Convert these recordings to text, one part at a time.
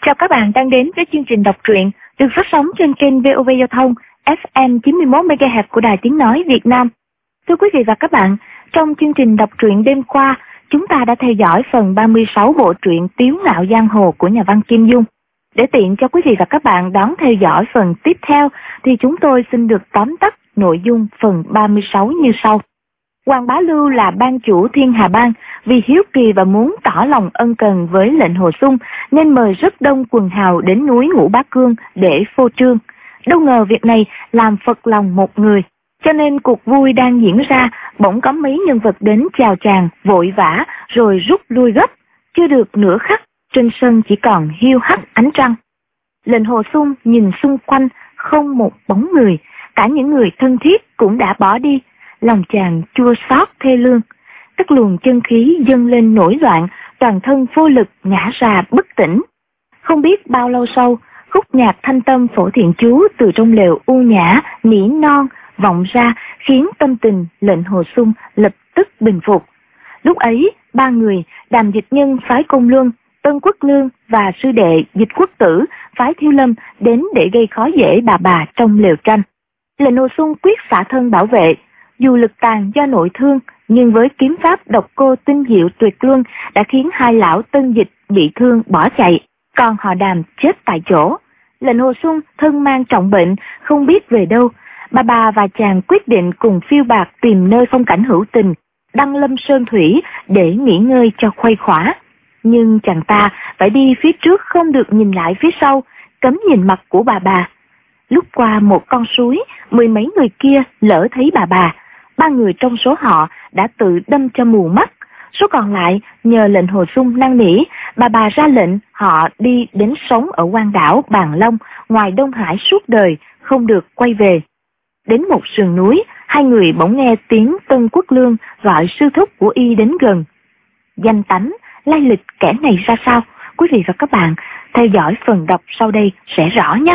Chào các bạn đang đến với chương trình đọc truyện được phát sóng trên kênh VOV Giao thông FM 91 MHz của Đài Tiếng nói Việt Nam. Thưa quý vị và các bạn, trong chương trình đọc truyện đêm qua, chúng ta đã theo dõi phần 36 bộ truyện Tiếu Ngạo Giang Hồ của nhà văn Kim Dung. Để tiện cho quý vị và các bạn đón theo dõi phần tiếp theo thì chúng tôi xin được tóm tắt nội dung phần 36 như sau. Hoàng Bá Lưu là ban chủ Thiên Hà Bang, vì hiếu kỳ và muốn tỏ lòng ân cần với lệnh Hồ Xung nên mời rất đông quần hào đến núi Ngũ Bá Cương để phô trương. Đâu ngờ việc này làm phật lòng một người, cho nên cuộc vui đang diễn ra, bỗng có mấy nhân vật đến chào chàng vội vã rồi rút lui gấp. Chưa được nửa khắc, trên sân chỉ còn hiu hắt ánh trăng. Lệnh Hồ Xung nhìn xung quanh không một bóng người, cả những người thân thiết cũng đã bỏ đi. Lòng chàng chua xót thê lương, các luồng chân khí dâng lên nổi loạn, toàn thân vô lực ngã ra bất tỉnh. Không biết bao lâu sau, khúc nhạc thanh tâm phổ thiện chú từ trong lều u nhã nỉ non vọng ra, khiến tâm tình lệnh Hồ Xung lập tức bình phục. Lúc ấy, ba người Đàm Dịch Nhân phái Côn Luân, Tân Quốc Lương và sư đệ Dịch Quốc Tử phái Thiếu Lâm đến để gây khó dễ bà trong lều tranh. Lệnh Hồ Xung quyết xả thân bảo vệ. Dù lực tàn do nội thương, nhưng với kiếm pháp độc cô tinh diệu tuyệt luân đã khiến hai lão Tân Dịch bị thương bỏ chạy, còn họ Đàm chết tại chỗ. Lệnh Hồ Xung thân mang trọng bệnh, không biết về đâu. Bà và chàng quyết định cùng phiêu bạt tìm nơi phong cảnh hữu tình, đăng lâm sơn thủy để nghỉ ngơi cho khuây khỏa. Nhưng chàng ta phải đi phía trước, không được nhìn lại phía sau, cấm nhìn mặt của bà. Lúc qua một con suối, mười mấy người kia lỡ thấy bà. Ba người trong số họ đã tự đâm cho mù mắt. Số còn lại nhờ lệnh Hồ Xung năn nỉ, bà ra lệnh họ đi đến sống ở quan đảo Bàn Long ngoài Đông Hải suốt đời, không được quay về. Đến một sườn núi, hai người bỗng nghe tiếng Tân Quốc Lương gọi sư thúc của y đến gần. Danh tánh, lai lịch kẻ này ra sao? Quý vị và các bạn theo dõi phần đọc sau đây sẽ rõ nhé.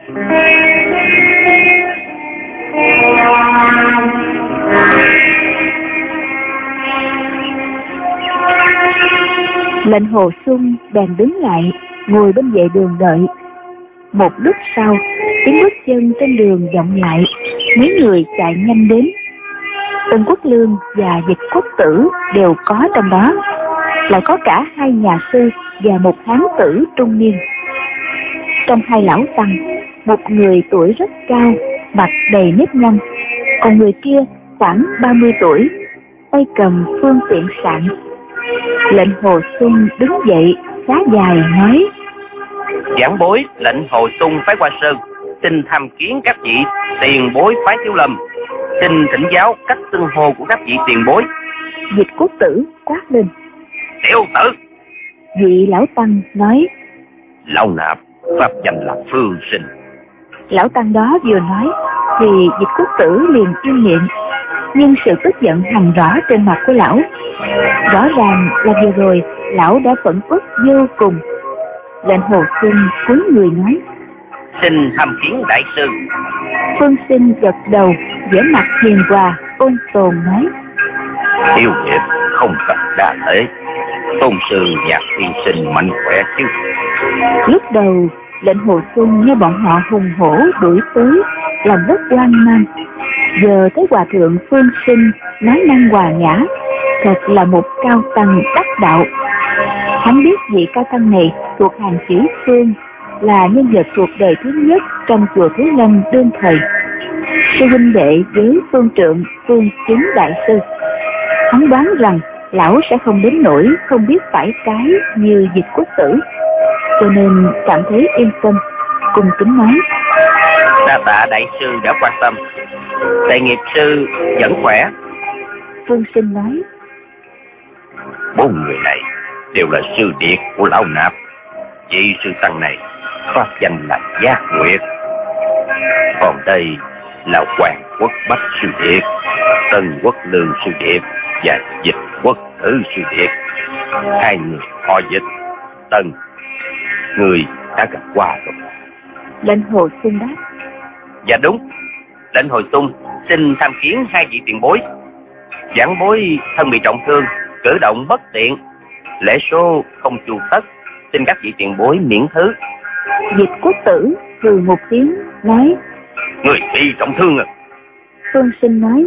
Lệnh Hồ Xung bèn đứng lại, ngồi bên vệ đường đợi. Một lúc sau, tiếng bước chân trên đường vọng lại, mấy người chạy nhanh đến. Tân Quốc Lương và Dịch Quốc Tử đều có trong đó, lại có cả hai nhà sư và một hán tử trung niên. Trong hai lão tăng, một người tuổi rất cao, mặt đầy nếp nhăn, còn người kia khoảng 30 tuổi, tay cầm phương tiện sạn. Lệnh Hồ Xung đứng dậy, xá dài nói: Giảng bối lệnh Hồ Xung phái Hoa Sơn, xin tham kiến các vị tiền bối phái Thiếu Lâm, xin thỉnh giáo cách xưng hô của các vị tiền bối. Dịch Quốc Tử quát lên: Tiểu tử! Vị lão tăng nói: Lão nạp pháp danh là Phương Sinh. Lão tăng đó vừa nói thì Dịch Quốc Tử liền im miệng, nhưng sự tức giận hằn rõ trên mặt của lão. Rõ ràng là vừa rồi lão đã phẫn uất vô cùng. Lệnh Hồ Xung cúi người nói: Xin tham kiến đại sư. Phương Sinh gật đầu, vẻ mặt hiền hòa ôn tồn nói: Yêu nghiệp không cần đa lễ, tôn sư Nhạc Tiên Sinh mạnh khỏe chứ? Lúc đầu lệnh Hồ Xung nghe bọn họ hùng hổ đuổi tới, làm rất hoang mang. Giờ thấy hòa thượng Phương Sinh nói năng hòa nhã, thật là một cao tăng đắc đạo. Hắn biết vị cao tăng này thuộc hàng chữ Phương, là nhân vật thuộc đời thứ nhất trong chùa Thiếu Lâm đương thời, sư huynh đệ với phương trượng Phương Chứng đại sư. Hắn đoán rằng lão sẽ không đến nỗi không biết phải cái như Dịch Quốc Tử, cho nên cảm thấy yên tâm, cung kính nói: Đa tạ đại sư đã quan tâm, đại nghiệp sư vẫn khỏe. Phương Sinh nói: Bốn người này đều là sư điệt của lão nạp. Vị sư tăng này pháp danh là Giác Nguyệt, còn đây là Hoàng Quốc Bách sư điệt, Tân Quốc Lương sư điệt và Dịch Quốc Tử sư điệt. Hai người họ Dịch, Tân, người đã gặp qua rồi. Lệnh Hồ Xung đáp: Dạ đúng. Lệnh Hồ Xung xin tham kiến hai vị tiền bối. Giảng bối thân bị trọng thương, cử động bất tiện, lễ số không chu tất, xin các vị tiền bối miễn thứ. Dịch Quốc Tử hừ một tiếng nói: Người bị trọng thương à? Phương Sinh nói: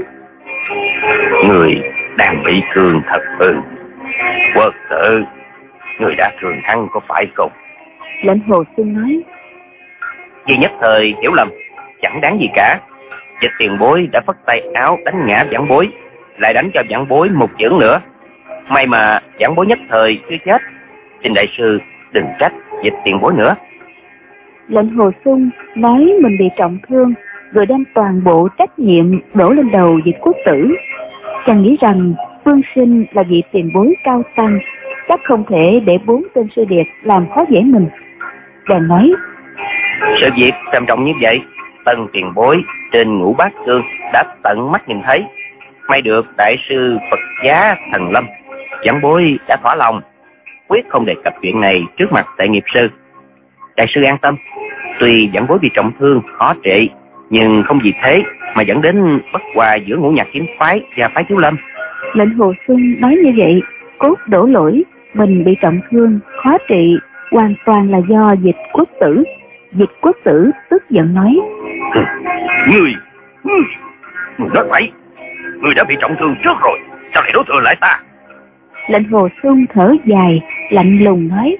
Người đang bị thương thật ư? Quốc Tử, người đã thương hắn có phải không? Lệnh Hồ Xuân nói: Vì nhất thời hiểu lầm, chẳng đáng gì cả. Dịch tiền bối đã phất tay áo đánh ngã vãn bối, lại đánh cho vãn bối một chưởng nữa. May mà vãn bối nhất thời chưa chết, xin đại sư đừng trách dịch tiền bối nữa. Lệnh Hồ Xuân nói mình bị trọng thương, rồi đem toàn bộ trách nhiệm đổ lên đầu Dịch Quốc Tử. Chàng nghĩ rằng Phương Sinh là vị tiền bối cao tăng, chắc không thể để 4 tên sư điệt làm khó dễ mình. Chàng nói: Sự việc trầm trọng như vậy, Tân tiền bối trên Ngũ Bát Cương đã tận mắt nhìn thấy. May được đại sư Phật giá Thần Lâm, vãn bối đã thỏa lòng, quyết không đề cập chuyện này trước mặt Tệ Nghiệp sư. Đại sư an tâm, tuy vãn bối bị trọng thương khó trị, nhưng không vì thế mà dẫn đến bất hòa giữa Ngũ Nhạc Kiếm phái và phái Thiếu Lâm. Lệnh Hồ Xuân nói như vậy, cốt đổ lỗi mình bị trọng thương khó trị hoàn toàn là do Dịch Quốc Tử. Dịch Quốc Tử tức giận nói: Người nói vậy, người đã bị trọng thương trước rồi, sao lại đổ thừa lại ta? Lệnh Hồ Xuân thở dài lạnh lùng nói: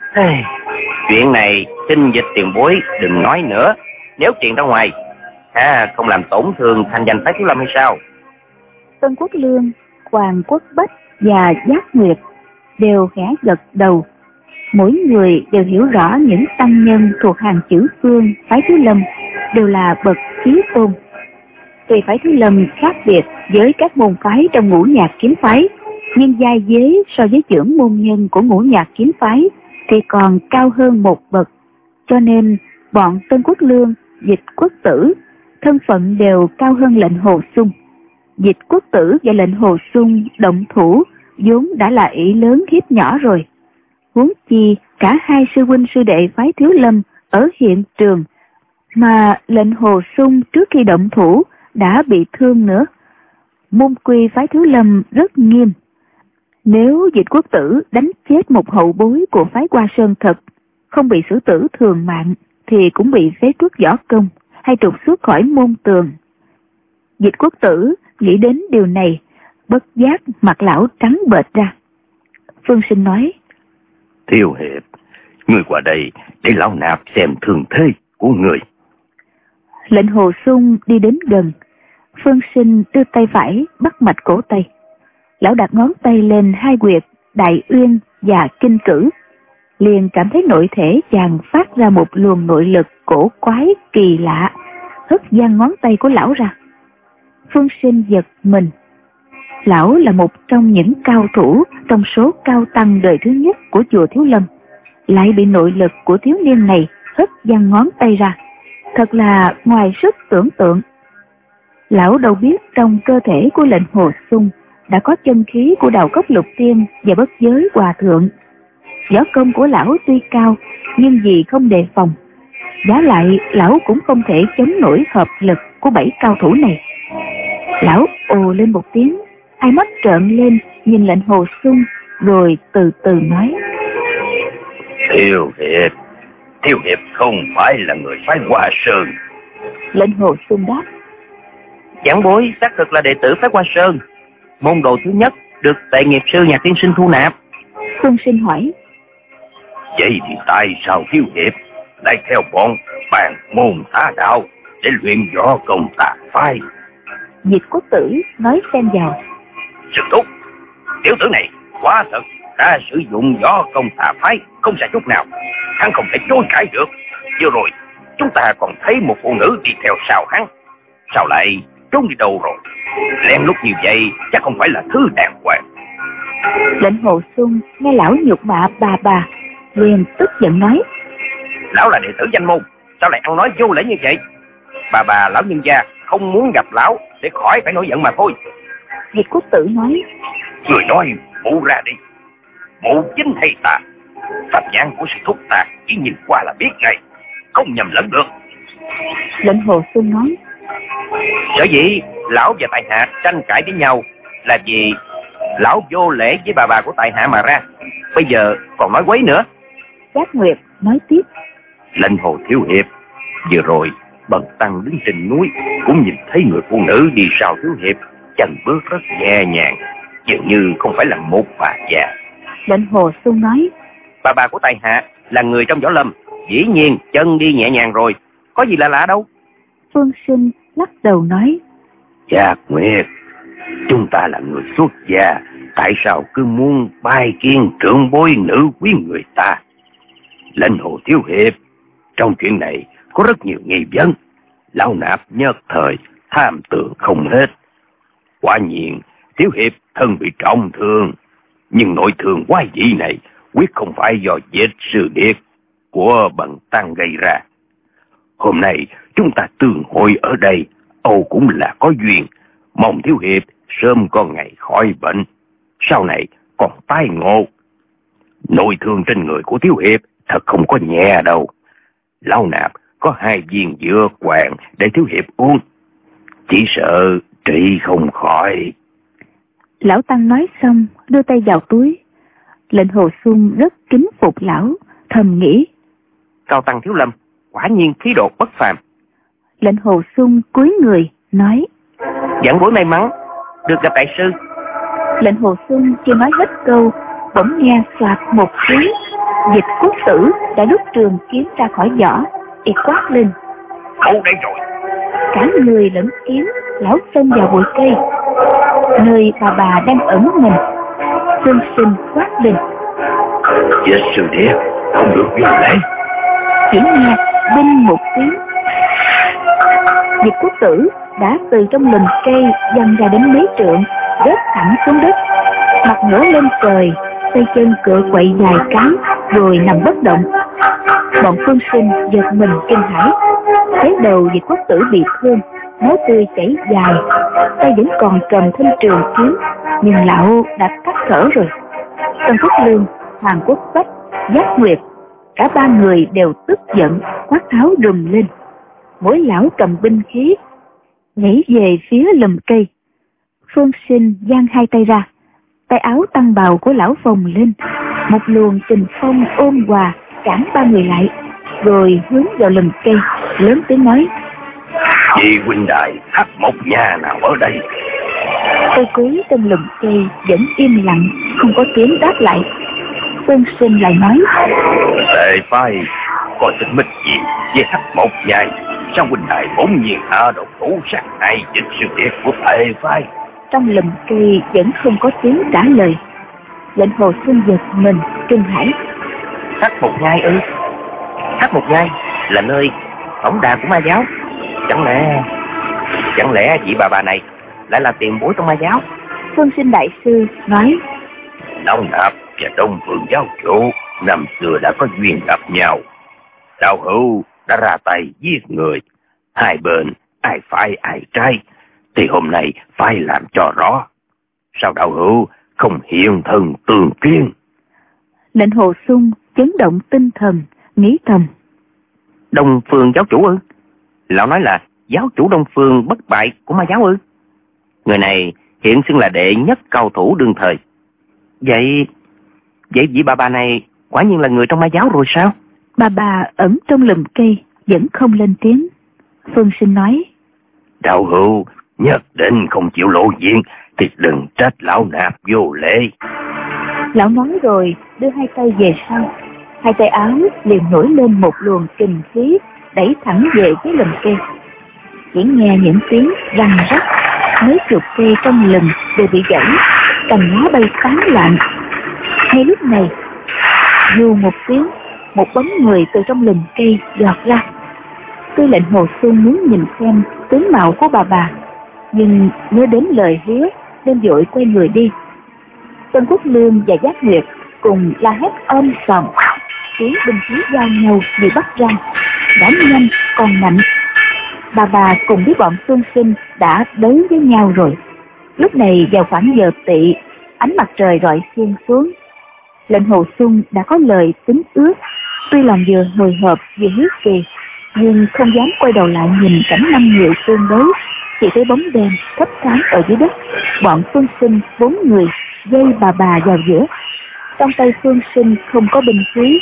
Chuyện này xin Dịch tiền bối đừng nói nữa, nếu chuyện ra ngoài không làm tổn thương thanh danh phái Thiếu Lâm hay sao? Tân Quốc Lương, Hoàng Quốc Bách và Giác Nguyệt đều khẽ gật đầu. Mỗi người đều hiểu rõ những tăng nhân thuộc hàng chữ Phương phái Thiếu Lâm đều là bậc chí tôn. Tuy phái Thiếu Lâm khác biệt với các môn phái trong Ngũ Nhạc Kiếm phái, nhưng giai giới so với trưởng môn nhân của Ngũ Nhạc Kiếm phái thì còn cao hơn một bậc. Cho nên bọn Tân Quốc Lương, Dịch Quốc Tử thân phận đều cao hơn lệnh Hồ Xuân. Dịch Quốc Tử và lệnh Hồ Xuân động thủ vốn đã là ỷ lớn hiếp nhỏ rồi, huống chi cả hai sư huynh sư đệ phái Thiếu Lâm ở hiện trường, mà lệnh Hồ Xuân trước khi động thủ đã bị thương nữa. Môn quy phái Thiếu Lâm rất nghiêm, nếu Dịch Quốc Tử đánh chết một hậu bối của phái Hoa Sơn thật, không bị xử tử thường mạng thì cũng bị phế truất võ công hay trục xuất khỏi môn tường. Dịch Quốc Tử nghĩ đến điều này, bất giác mặt lão trắng bệch ra. Phương Sinh nói: Thiếu hiệp, người qua đây để lão nạp xem thương thế của người. Lệnh Hồ Xuân đi đến gần, Phương Sinh đưa tay phải bắt mạch cổ tay. Lão đặt ngón tay lên hai huyệt Đại Uyên và Kinh Cử, liền cảm thấy nội thể chàng phát ra một luồng nội lực cổ quái kỳ lạ, hất văng ngón tay của lão ra. Phương Sinh giật mình. Lão là một trong những cao thủ trong số cao tăng đời thứ nhất của chùa Thiếu Lâm, lại bị nội lực của thiếu niên này hất văng ngón tay ra, thật là ngoài sức tưởng tượng. Lão đâu biết trong cơ thể của lệnh Hồ Xuân đã có chân khí của Đào Cốc Lục Tiên và Bất Giới Hòa Thượng. Võ công của lão tuy cao, nhưng vì không đề phòng, giá lại lão cũng không thể chống nổi hợp lực của 7 cao thủ này. Lão ồ lên một tiếng, hai mắt trợn lên nhìn lệnh Hồ Xuân, rồi từ từ nói: Thiếu hiệp không phải là người phái Hoa Sơn. Lệnh Hồ Xuân đáp: Vãn bối xác thực là đệ tử phái Hoa Sơn, môn đồ thứ nhất được Tệ Nghiệp sư nhà tiên sinh thu nạp. Phương Sinh hỏi: Vậy thì tại sao thiếu hiệp lại theo bọn bàn môn tà đạo để luyện võ công tà phái? Dịch Quốc Tử nói xen vào: Sư thúc, tiểu tử này quá thật đã sử dụng võ công tà phái không sai chút nào, hắn không thể chối cãi được. Vừa rồi chúng ta còn thấy một phụ nữ đi theo sau hắn, sao lại trốn đi đâu rồi? Lén lút như vậy chắc không phải là thứ đàng hoàng. Lệnh Hồ Xuân nghe lão nhục mạ bà, liền tức giận nói: Lão là đệ tử danh môn, sao lại ăn nói vô lễ như vậy? Bà lão nhân gia không muốn gặp lão để khỏi phải nổi giận mà thôi. Dịch Quốc Tử nói: Người nói mụ ra đi, mụ chính hay tà, pháp nhãn của sư thúc ta chỉ nhìn qua là biết ngay, không nhầm lẫn được. Lệnh Hồ Xuân nói: Sở dĩ lão và tại hạ tranh cãi với nhau là vì lão vô lễ với bà của tại hạ mà ra, bây giờ còn nói quấy nữa. Giác Nguyệt nói tiếp. Lệnh Hồ thiếu hiệp, vừa rồi Bần tăng đứng trên núi cũng nhìn thấy người phụ nữ đi sau thiếu hiệp, chân bước rất nhẹ nhàng, dường như không phải là một bà già. Lệnh Hồ Xuân nói. Bà của tại hạ là người trong võ lâm, dĩ nhiên chân đi nhẹ nhàng rồi, có gì lạ đâu. Phương Sinh lắc đầu nói. Giác Nguyệt, chúng ta là người xuất gia, tại sao cứ muốn bài kiến trưởng bối nữ quý người ta? Lệnh Hồ thiếu hiệp, trong chuyện này có rất nhiều nghi vấn, lão nạp nhất thời tham tưởng không hết. Quả nhiên thiếu hiệp thân bị trọng thương, nhưng nội thương quái dị này quyết không phải do vết sư điệt của bần tăng gây ra. Hôm nay chúng ta tương hội ở đây, âu cũng là có duyên, mong thiếu hiệp sớm có ngày khỏi bệnh, sau này còn tái ngộ. Nội thương trên người của thiếu hiệp thật không có nhẹ đâu. Lão nạp có 2 viên dược hoàng để thiếu hiệp uống, chỉ sợ trị không khỏi. Lão Tăng nói xong đưa tay vào túi. Lệnh Hồ Xuân rất kính phục lão, thầm nghĩ. Cao tăng thiếu lâm quả nhiên khí độ bất phàm. Lệnh Hồ Xuân cúi người nói. Vãn bối may mắn được gặp đại sư. Lệnh Hồ Xuân chưa nói hết câu, bỗng nghe xoạt một tiếng, Dịch Quốc Tử đã đút trường kiếm ra khỏi vỏ, y quát lên. Đâu đây rồi? Cả người lẫn kiếm lão xông vào bụi cây, nơi bà đang ẩn mình. Phương Sinh quát lên. Vết sư điệt không được vô lễ. Chỉ nghe đinh một tiếng, Dịch Quốc Tử đã từ trong lùm cây văng ra đến mấy trượng, rớt thẳng xuống đất, mặt ngửa lên trời, tay chân cựa quậy dài cái, rồi nằm bất động. Bọn Phương Sinh giật mình kinh hãi, thấy đầu Dịch Quốc Tử bị thương, máu tươi chảy dài, tay vẫn còn cầm thanh trường kiếm, nhưng lão đã tắt thở rồi. Tân Phúc Lương, Hoàng Quốc Bách, Giác Nguyệt, cả 3 người đều tức giận, quát tháo rùm lên. Mỗi lão cầm binh khí nhảy về phía lùm cây. Phương Sinh giang 2 tay ra, tay áo tăng bào của lão phồng lên, một luồng kình phong ôm hòa cản 3 người lại, rồi hướng vào lùm cây, lớn tiếng nói. Vị huynh đài Hắc Mộc Nha nào ở đây? Cây cối trong lùm cây vẫn im lặng, không có tiếng đáp lại. Phương Sinh lại nói. Tề phái có tính mít gì với Hắc Mộc Nha? Sao huynh đài bỗng nhiên hạ độc thủ sát hại Dịch sư điệt của Tề phái? Trong lùm cây vẫn không có tiếng trả lời. Lệnh Hồ Xuân giật mình kinh hãi. Hắc Mộc Nhai ư? Hắc Mộc Nhai là nơi tổng đà của ma giáo. Chẳng lẽ chị bà này lại là tiền bối trong ma giáo? Phương Sinh đại sư nói. Lão nạp và Đông Phương giáo chủ năm xưa đã có duyên gặp nhau. Đạo hữu đã ra tay giết người, hai bên ai phải ai trái thì hôm nay phải làm cho rõ. Sao đạo hữu không hiện thân tương kiến? Lệnh Hồ Xuân chấn động tinh thần, nghĩ thầm. Đông Phương giáo chủ ư? Lão nói là giáo chủ Đông Phương bất bại của ma giáo ư? Người này hiện xưng là đệ nhất cao thủ đương thời. Vậy vị bà này quả nhiên là người trong ma giáo rồi sao? Bà ẩn trong lùm cây vẫn không lên tiếng. Phương Sinh nói. Đạo hữu nhất định không chịu lộ diện thì đừng trách lão nạp vô lễ. Lão nói rồi đưa 2 tay về sau, 2 tay áo liền nổi lên một luồng kình khí đẩy thẳng về phía lùm cây. Chỉ nghe những tiếng răng rắc, mấy chục cây trong lùm đều bị gãy, cành lá bay tán loạn. Ngay lúc này, dù một tiếng, một bóng người từ trong lùm cây giọt ra. Tư lệnh Hồ Xuân muốn nhìn xem tướng mạo của bà, nhưng nhớ đến lời hứa nên vội quay người đi. Tân Quốc Lương và Giác Nguyệt cùng la hét ôm sòm, tiếng binh khí giao nhau như bắt răng, đã nhanh còn mạnh. Bà cùng với bọn Phương Sinh đã đấu với nhau rồi. Lúc này vào khoảng giờ tỵ, ánh mặt trời rọi xiên xuống. Lệnh Hồ Xuân đã có lời tính ước, tuy lòng vừa hồi hộp vừa hiếu kỳ, nhưng không dám quay đầu lại nhìn cảnh 5 người tương đối, chỉ thấy bóng đen thấp thoáng ở dưới đất. Bọn Phương Sinh 4 người dây bà vào giữa. Trong tay Phương Sinh không có binh khí,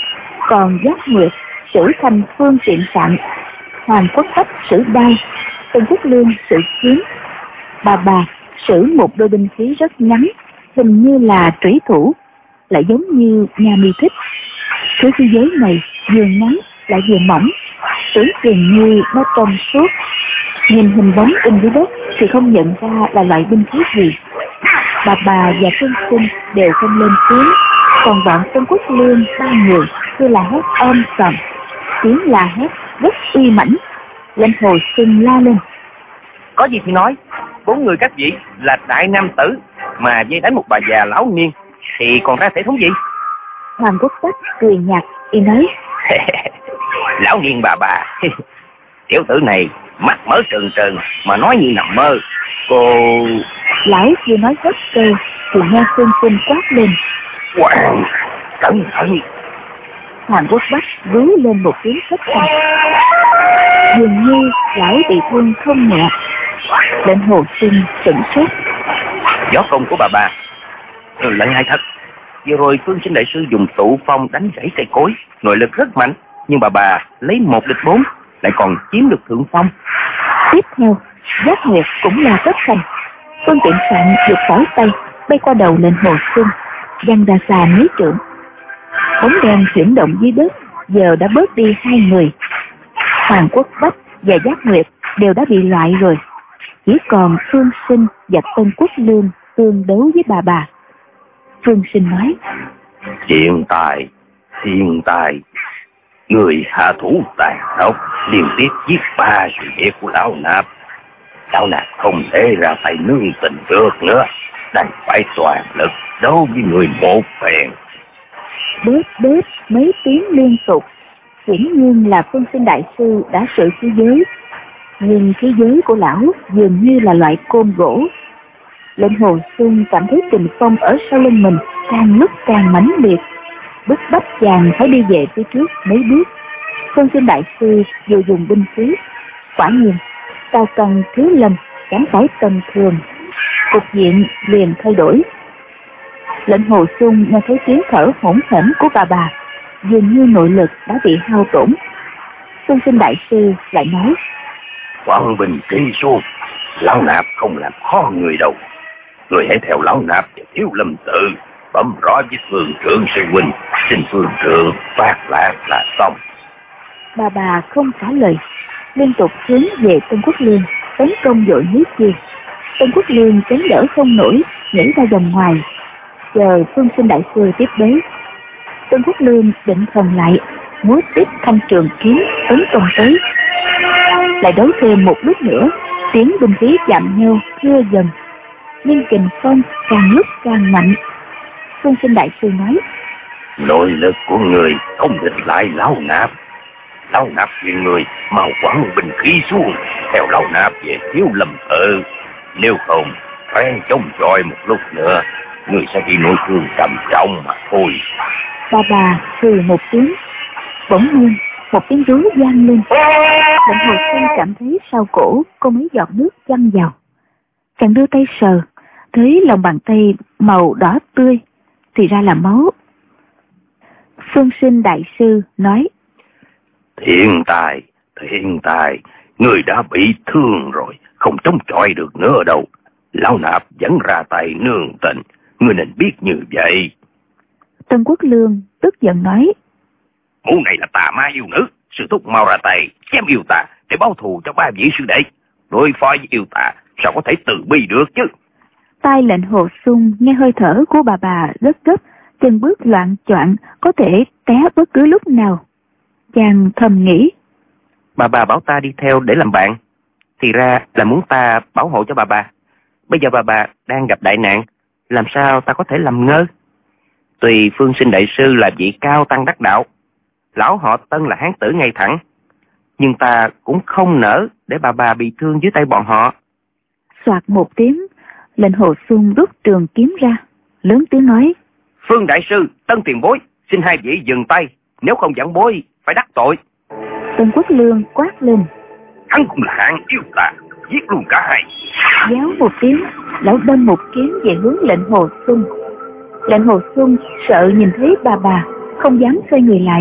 còn Giác Nguyệt sử thành phương tiện sạn, Hoàng Quốc Bách sử đao, Tân Quốc Lương sử kiếm. Bà sử một đôi binh khí rất ngắn, hình như là trủy thủ, lại giống như nhà mi thích. Thứ khí giới này vừa ngắn lại vừa mỏng, tưởng chừng như nó trong suốt. Nhìn hình bóng in dưới đất thì không nhận ra là loại binh khí gì. Bà và Phương Sinh đều không lên tiếng, còn bọn Tân Quốc Lương 3 người cứ là hét sầm, tiếng là hét rất uy mãnh. Lệnh Hồ Xuân la lên: có gì thì nói, 4 người các vị là đại nam tử mà dây đánh một bà già lão niên thì còn ra thể thống gì? Hoàng Quốc Bách cười nhạt, y nói: lão niên bà tiểu tử này mặt mở trừng trừng mà nói như nằm mơ. Cô... Lão chưa nói hết câu thì nghe Phương Sinh quát lên: Hoàng, cẩn thận! Hoàng Quốc Bách rú lên một tiếng thất thanh, dường như lão bị thương không nhẹ. Lệnh Hồ Xuân sửng sốt: võ công của bà lợi hại thật. Vừa rồi Phương Sinh đại sư dùng tụ phong đánh gãy cây cối, nội lực rất mạnh, nhưng bà lấy 1 địch 4, lại còn chiếm được thượng phong. Tiếp theo, Giác Nguyệt cũng là tất thành, phương tiện sạn giật khỏi tay, bay qua đầu Lệnh Hồ Xuân, văng ra xa mấy trượng. Bóng đen chuyển động dưới đất giờ đã bớt đi 2 người. Hoàng Quốc Bách và Giác Nguyệt đều đã bị loại rồi, chỉ còn Phương Sinh và Tân Quốc Lương tương đấu với bà. Phương Sinh nói: Thiên tài, người hạ thủ tàn độc, liên tiếp giết 3 sự việc của lão nạp không thể ra tay nương tình được nữa, đành phải toàn lực đấu với người một phen. Bớt mấy tiếng liên tục, hiển nhiên là Phương Sinh đại sư đã sử khí giới, nhưng khí giới của lão dường như là loại côn gỗ. Lệnh Hồ Xuân cảm thấy kình phong ở sau lưng mình càng lúc càng mãnh liệt, bức bách chàng phải đi về phía trước mấy bước. Phương Sinh đại sư vừa dùng binh khí, quả nhiên cao cần thiếu lâm chẳng phải tầm thường, cục diện liền thay đổi. Lệnh Hồ Xuân nghe thấy tiếng thở hổn hển của bà, dường như nội lực đã bị hao tổn. Phương Sinh đại sư lại nói: Quang bình kỳ xuống, lão nạp không làm khó người đâu. Người hãy theo lão nạp và Thiếu Lâm tự bẩm rõ với Phương trưởng sư huynh, xin Phương trưởng phát lạc là xong. Bà không trả lời, liên tục hướng về Tân Quốc Lương tấn công dội nước kia. Tân Quốc Lương chống đỡ không nổi, nhảy ra vòng ngoài, chờ Phương Sinh đại sư tiếp đến. Tân Quốc Lương định thần lại, múa tiếp thanh trường kiếm tấn công tới. Lại đấu thêm một lúc nữa, tiếng binh khí chạm nhau thưa dần, nhưng kình phong càng lúc càng mạnh. Phương Sinh đại sư nói: nội lực của người không địch lại lão nạp khuyên người mau quẳng binh khí xuống, theo lão nạp về Thiếu Lâm tự. Nếu không, phải chống chọi một lúc nữa, người sẽ bị nội thương trầm trọng mà thôi. Bà hừ một tiếng, bỗng nhiên một tiếng rú vang lên. Lệnh Hồ Xuân cảm thấy sau cổ có mấy giọt nước văng vào. Chàng đưa tay sờ, thấy lòng bàn tay màu đỏ tươi, thì ra là máu. Phương Sinh đại sư nói: Thiên tài, người đã bị thương rồi, không chống chọi được nữa đâu. Lão nạp vẫn ra tay nương tình, người nên biết như vậy. Tân Quốc Lương tức giận nói: Mụ này là tà ma yêu nữ, sư thúc mau ra tay chém yêu tà để báo thù cho 3 vị sư đệ. Đối phó với yêu tà sao có thể từ bi được chứ? Tai Lệnh Hồ Xuân nghe hơi thở của bà rất gấp, chân bước loạn choạng, có thể té bất cứ lúc nào. Chàng thầm nghĩ: Bà bảo ta đi theo để làm bạn, thì ra là muốn ta bảo hộ cho bà. Bây giờ bà đang gặp đại nạn, làm sao ta có thể làm ngơ? Tuy Phương Sinh đại sư là vị cao tăng đắc đạo, lão họ Tân là hán tử ngay thẳng, nhưng ta cũng không nỡ để bà bị thương dưới tay bọn họ. Soạt một tiếng, Lệnh Hồ Xuân rút trường kiếm ra, lớn tiếng nói: Phương đại sư, Tân tiền bối, xin hai vị dừng tay, nếu không giảng bối phải đắc tội. Tân Quốc Lương quát lên: Hắn cũng là hạng yêu tà, giết luôn cả hai. Giáo một tiếng, lão đâm một kiếm về hướng Lệnh Hồ Xuân. Lệnh Hồ Xuân sợ nhìn thấy bà, không dám xoay người lại,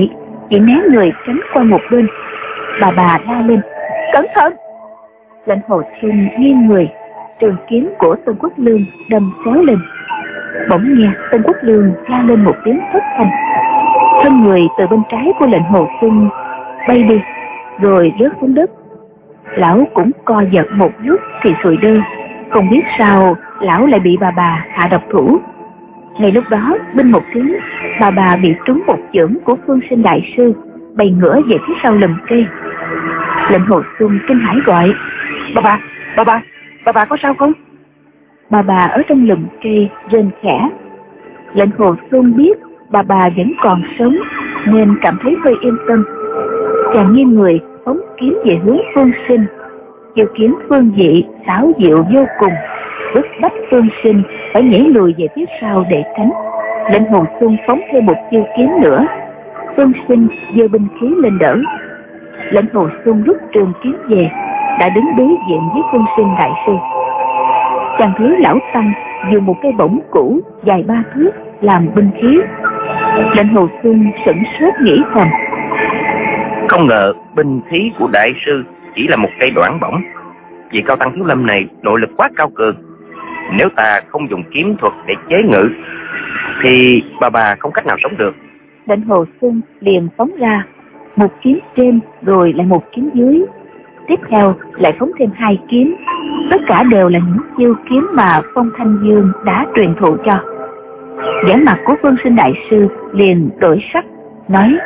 chỉ né người tránh qua một bên. Bà la lên: cẩn thận! Lệnh Hồ Xuân nghiêng người, trường kiếm của Tân Quốc Lương đâm xéo lên. Bỗng nghe Tân Quốc Lương la lên một tiếng thất thanh, thân người từ bên trái của lệnh Hồ Xuân bay đi rồi rớt xuống đất. Lão cũng co giật một lúc thì sùi đơ, không biết sao lão lại bị bà hạ độc thủ. Ngay lúc đó binh một tiếng, bà bị trúng một chưởng của Phương Sinh đại sư, bay ngửa về phía sau lùm cây. Lệnh Hồ Xuân kinh hãi gọi: bà có sao không? Bà ở trong lùm cây rên khẽ. Lệnh Hồ Xuân biết bà vẫn còn sống nên cảm thấy hơi yên tâm. Chàng nghiêng người phóng kiếm về hướng Phương Sinh. Chiêu kiếm phương dị xảo diệu vô cùng, bức bách Phương Sinh phải nhảy lùi về phía sau để tránh. Lệnh Hồ Xuân phóng thêm một chiêu kiếm nữa. Phương Sinh giơ binh khí lên đỡ. Lệnh Hồ Xuân rút trường kiếm về, đã đứng đối diện với Phương Sinh đại sư. Chàng thấy lão tăng dùng một cây bổng cũ dài 3 thước làm binh khí. Lệnh Hồ Xuân sửng sốt nghĩ thầm: không ngờ binh khí của đại sư chỉ là một cây đoạn bổng. Vị cao tăng Thiếu Lâm này nội lực quá cao cường, nếu ta không dùng kiếm thuật để chế ngự thì bà không cách nào sống được. Lệnh Hồ Xuân liền phóng ra một kiếm trên rồi lại một kiếm dưới, tiếp theo lại phóng thêm 2 kiếm. Tất cả đều là những chiêu kiếm mà Phong Thanh Dương đã truyền thụ cho. vẻ mặt của Phương Sinh đại sư liền đổi sắc, nói: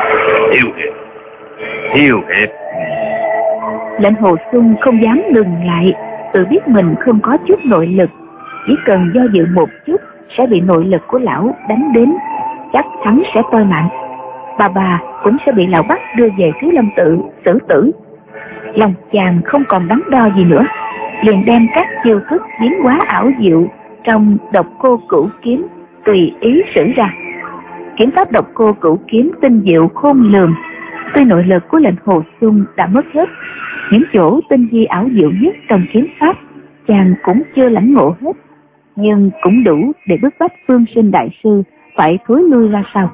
Hiếu hiệp. Lệnh Hồ Xuân không dám ngừng lại, tự biết mình không có chút nội lực, chỉ cần do dự một chút sẽ bị nội lực của lão đánh đến, chắc hắn sẽ toi mạng. Bà cũng sẽ bị lão bắt đưa về Thiếu Lâm tự xử tử. Lòng chàng không còn đắn đo gì nữa, liền đem các chiêu thức biến hóa ảo diệu trong Độc Cô Cửu Kiếm tùy ý sử ra. Kiếm pháp Độc Cô Cửu Kiếm tinh diệu khôn lường, tuy nội lực của Lệnh Hồ Xuân đã mất hết, những chỗ tinh vi ảo diệu nhất trong kiếm pháp chàng cũng chưa lãnh ngộ hết, nhưng cũng đủ để bức bách Phương Sinh đại sư phải thối lui ra sau.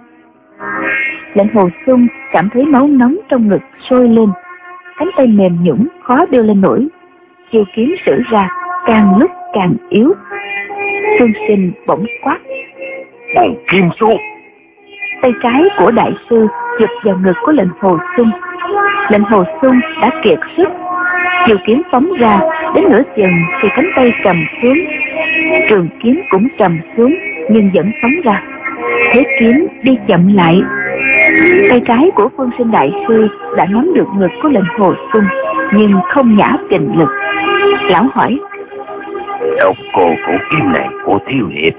Lệnh Hồ Xuân cảm thấy máu nóng trong ngực sôi lên, cánh tay mềm nhũn khó đưa lên nổi, chiêu kiếm sử ra càng lúc càng yếu. Phương Sinh bỗng quát: "Buông kiếm xuống!" Tay trái của đại sư chụp vào ngực của Lệnh Hồ Xuân. Lệnh Hồ Xuân đã kiệt sức, chiêu kiếm phóng ra đến nửa chừng thì cánh tay trầm xuống, trường kiếm cũng trầm xuống nhưng vẫn phóng ra. Thế kiếm đi chậm lại. Tay trái của Phương Sinh đại sư đã nắm được ngực của Lệnh Hồ Xuân nhưng không nhả kình lực. Lão hỏi: "Độc Cô Cửu Kiếm này của Thiếu hiệp?"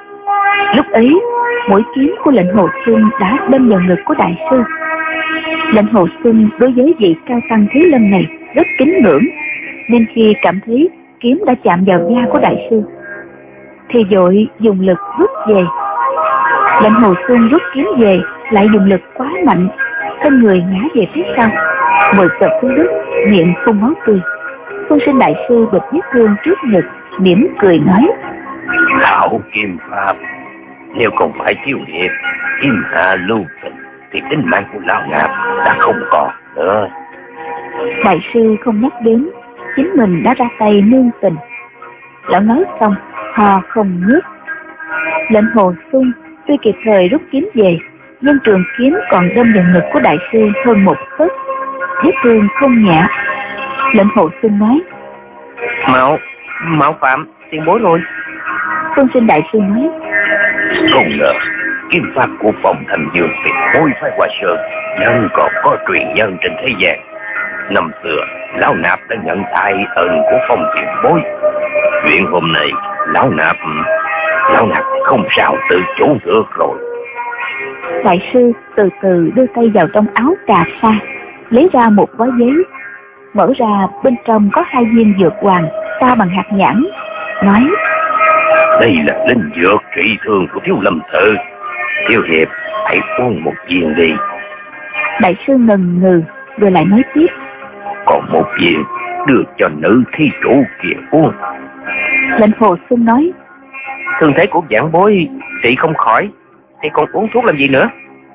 Lúc ấy mũi kiếm của Lệnh Hồ Xuân đã đâm vào ngực của đại sư. Lệnh Hồ Xuân đối với vị cao tăng Thiếu Lâm này rất kính ngưỡng, nên khi cảm thấy kiếm đã chạm vào da của đại sư thì vội dùng lực rút về. Lệnh Hồ Xuân rút kiếm về lại dùng lực quá mạnh, thân người ngã về phía sau, ngồi sập xuống đất, miệng phun máu tươi. Phương Sinh đại sư bịt vết thương trước ngực, mỉm cười nói: "Hảo kiếm pháp, nếu không phải Thiếu hiệp kiếm hạ lưu tình thì tính mạng của lão nạp đã không còn nữa." Đại sư không nhắc đến chính mình đã ra tay nương tình. Lão nói xong hò không ngớt. Lệnh Hồ Xuân tuy kịp thời rút kiếm về, nhưng trường kiếm còn đâm vào ngực của đại sư hơn một tấc, vết thương không nhẹ. Lệnh Hồ Xuân nói: Mạo phạm tiền bối rồi." Phương Sinh đại sư nói: "Không ngờ kiếm pháp của Phong Thanh Dương tiền bối phái Hoa Sơn vẫn còn có truyền nhân trên thế gian. Năm xưa lão nạp đã nhận đại ân của Phong tiền bối. Chuyện hôm nay lão nạp không sao tự chủ được rồi." Đại sư từ từ đưa tay vào trong áo cà sa, lấy ra một gói giấy, mở ra bên trong có 2 viên dược hoàng to bằng hạt nhãn, nói: "Đây là linh dược trị thương của Thiếu Lâm tự, Thiếu hiệp hãy uống một viên đi." Đại sư ngần ngừ rồi lại nói tiếp: "Còn một viên đưa cho nữ thí chủ kia uống." Lệnh Hồ Xuân nói: "Thương thế của giảng bối trị không khỏi thì còn uống thuốc làm gì nữa?"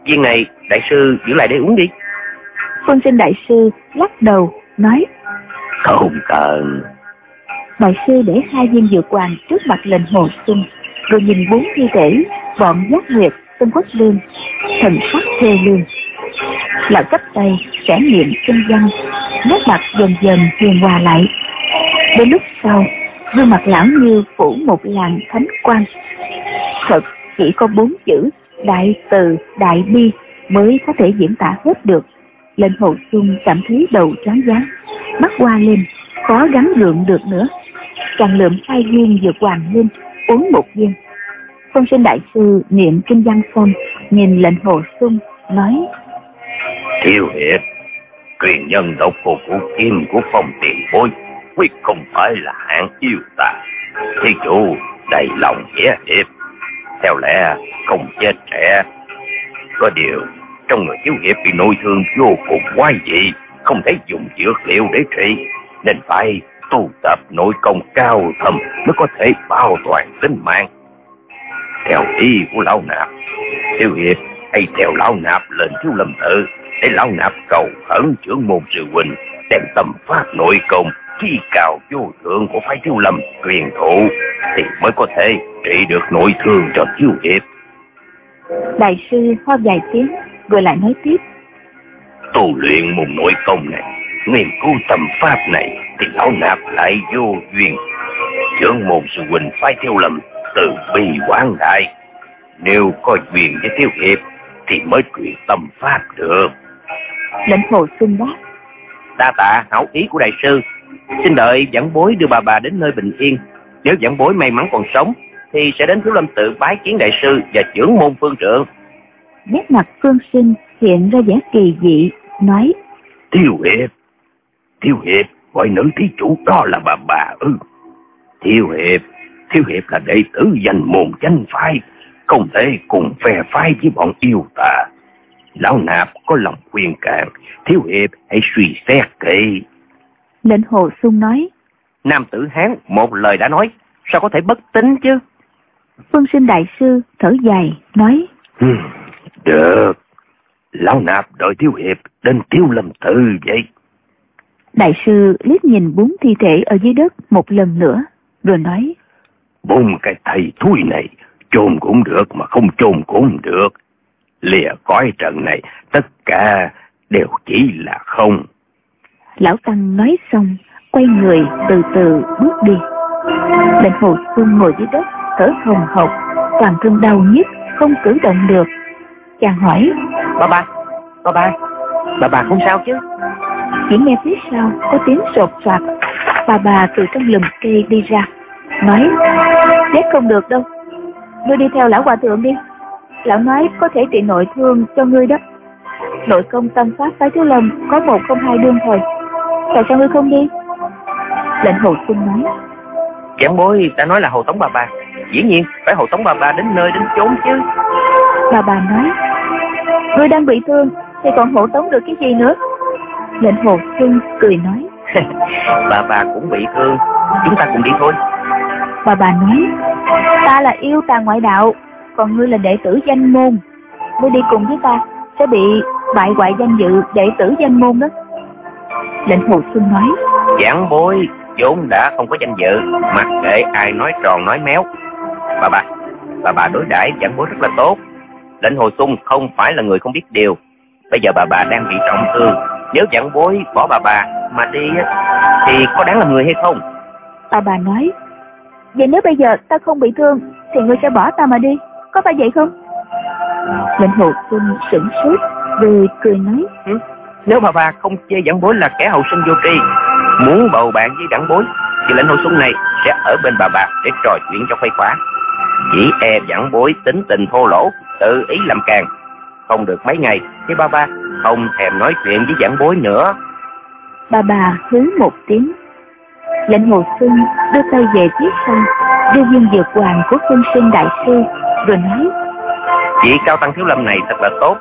Viên này đại sư giữ lại để uống đi. Phương Sinh đại sư lắc đầu nói: Không cần. Đại sư để 2 viên dược hoàn trước mặt lệnh Hồ Xuân, rồi nhìn 4 thi thể bọn Giác Nguyệt, Tân Quốc Lương, thần sắc thê lương. Lão chắp tay khẽ niệm kinh văn, nét mặt dần dần hiền hòa lại. Đến lúc sau, gương mặt lão như phủ một làn thánh quang. Thật chỉ có 4 chữ đại từ đại bi mới có thể diễn tả hết được. Lệnh Hồ Xuân cảm thấy đầu choáng váng, mắt hoa lên, khó gắng gượng được nữa. Chàng lượm 2 viên dược hoàn lên, uống 1 viên. Phương Sinh đại sư niệm kinh văn xong, nhìn lệnh Hồ Xuân nói: Thiếu hiệp, truyền nhân độc cô của kim của Phong tiền bối quyết không phải là hạng yêu tà. Thí chủ đầy lòng nghĩa hiệp, theo lẽ không chết trẻ. Có điều trong người thiếu hiệp bị nội thương vô cùng quái dị, không thể dùng dược liệu để trị, nên phải tu tập nội công cao thâm mới có thể bảo toàn tính mạng. Theo ý của lão nạp, thiếu hiệp hãy theo lão nạp lên Thiếu Lâm tự để lão nạp cầu khẩn trưởng môn sư huynh đem tâm pháp nội công chi cao vô thượng của phái Thiếu Lâm truyền thụ, thì mới có thể trị được nội thương cho thiếu hiệp. Đại sư ho vài tiếng rồi lại nói tiếp: Tu luyện môn nội công này, nghiên cứu tâm pháp này thì lão nạp lại vô duyên. Trưởng môn sư huynh phái Thiếu Lâm từ bi quảng đại, nếu có duyên với thiếu hiệp thì mới truyền tâm pháp được. Lệnh Hồ Xuân đáp: Đa tạ hảo ý của đại sư, xin đợi vãn bối đưa bà đến nơi bình yên. Nếu vãn bối may mắn còn sống thì sẽ đến Thiếu Lâm tự bái kiến đại sư và trưởng môn Phương Trượng. Nét mặt Phương Sinh hiện ra vẻ kỳ dị, nói: Thiếu hiệp gọi nữ thí chủ đó là bà ư? Thiếu hiệp là đệ tử danh môn chánh phái, không thể cùng phe phái với bọn yêu tà. Lão nạp có lòng khuyên can, thiếu hiệp hãy suy xét kỹ. Lệnh Hồ Xuân nói: Nam tử Hán một lời đã nói, sao có thể bất tín chứ? Phương Sinh đại sư thở dài nói: Được, lão nạp đợi thiếu hiệp đến Thiếu Lâm tự vậy. Đại sư liếc nhìn 4 thi thể ở dưới đất một lần nữa, rồi nói: 4 cái thầy thui này, chôn cũng được mà không chôn cũng được. Lìa cõi trần này, tất cả đều chỉ là không. Lão Tăng nói xong, quay người từ từ bước đi. Lệnh Hồ Xuân ngồi dưới đất, thở hồng hộc, toàn thân đau nhức, không cử động được. Chàng hỏi: Bà không sao chứ? Chỉ nghe phía sau có tiếng sột soạt. Bà từ trong lùm cây đi ra, nói: Chết không được đâu, ngươi đi theo lão hòa thượng đi. Lão nói có thể trị nội thương cho ngươi đó. Nội công tâm pháp phái Thiếu Lâm có 1 không 2 đương thời, tại sao ngươi không đi? Lệnh Hồ Xuân nói: Giảng bối đã nói là hộ tống bà, dĩ nhiên phải hộ tống bà đến nơi đến chốn chứ. Bà nói: Ngươi đang bị thương thì còn hộ tống được cái gì nữa? Lệnh Hồ Xuân cười nói: Bà cũng bị thương, chúng ta cùng đi thôi. Bà nói: Ta là yêu tà ngoại đạo, còn ngươi là đệ tử danh môn, ngươi đi cùng với ta sẽ bị bại hoại danh dự đệ tử danh môn đó. Lệnh Hồ Xuân nói: Giảng bối vốn đã không có danh dự, mặc kệ ai nói tròn nói méo. Bà đối đãi giảng bối rất là tốt. Lệnh Hồ Xuân không phải là người không biết điều. Bây giờ bà đang bị trọng thương, nếu giảng bối bỏ bà mà đi thì có đáng làm người hay không? Bà nói: Vậy nếu bây giờ ta không bị thương thì ngươi sẽ bỏ ta mà đi, có phải vậy không? Lệnh Hồ Xuân sửng sốt rồi cười nói: Nếu bà không chê giảng bối là kẻ hậu sinh vô tri, muốn bầu bạn với giảng bối, thì Lệnh Hồ Xuân này sẽ ở bên bà để trò chuyện cho khuây khỏa. Chỉ e giảng bối tính tình thô lỗ, tự ý làm càng, không được mấy ngày thì bà không thèm nói chuyện với giảng bối nữa. Bà hứ một tiếng. Lệnh Hồ Xuân đưa tay về phía sau, đưa viên dược hoàn của Phương Sinh đại sư, rồi nói: Vị cao tăng Thiếu Lâm này thật là tốt.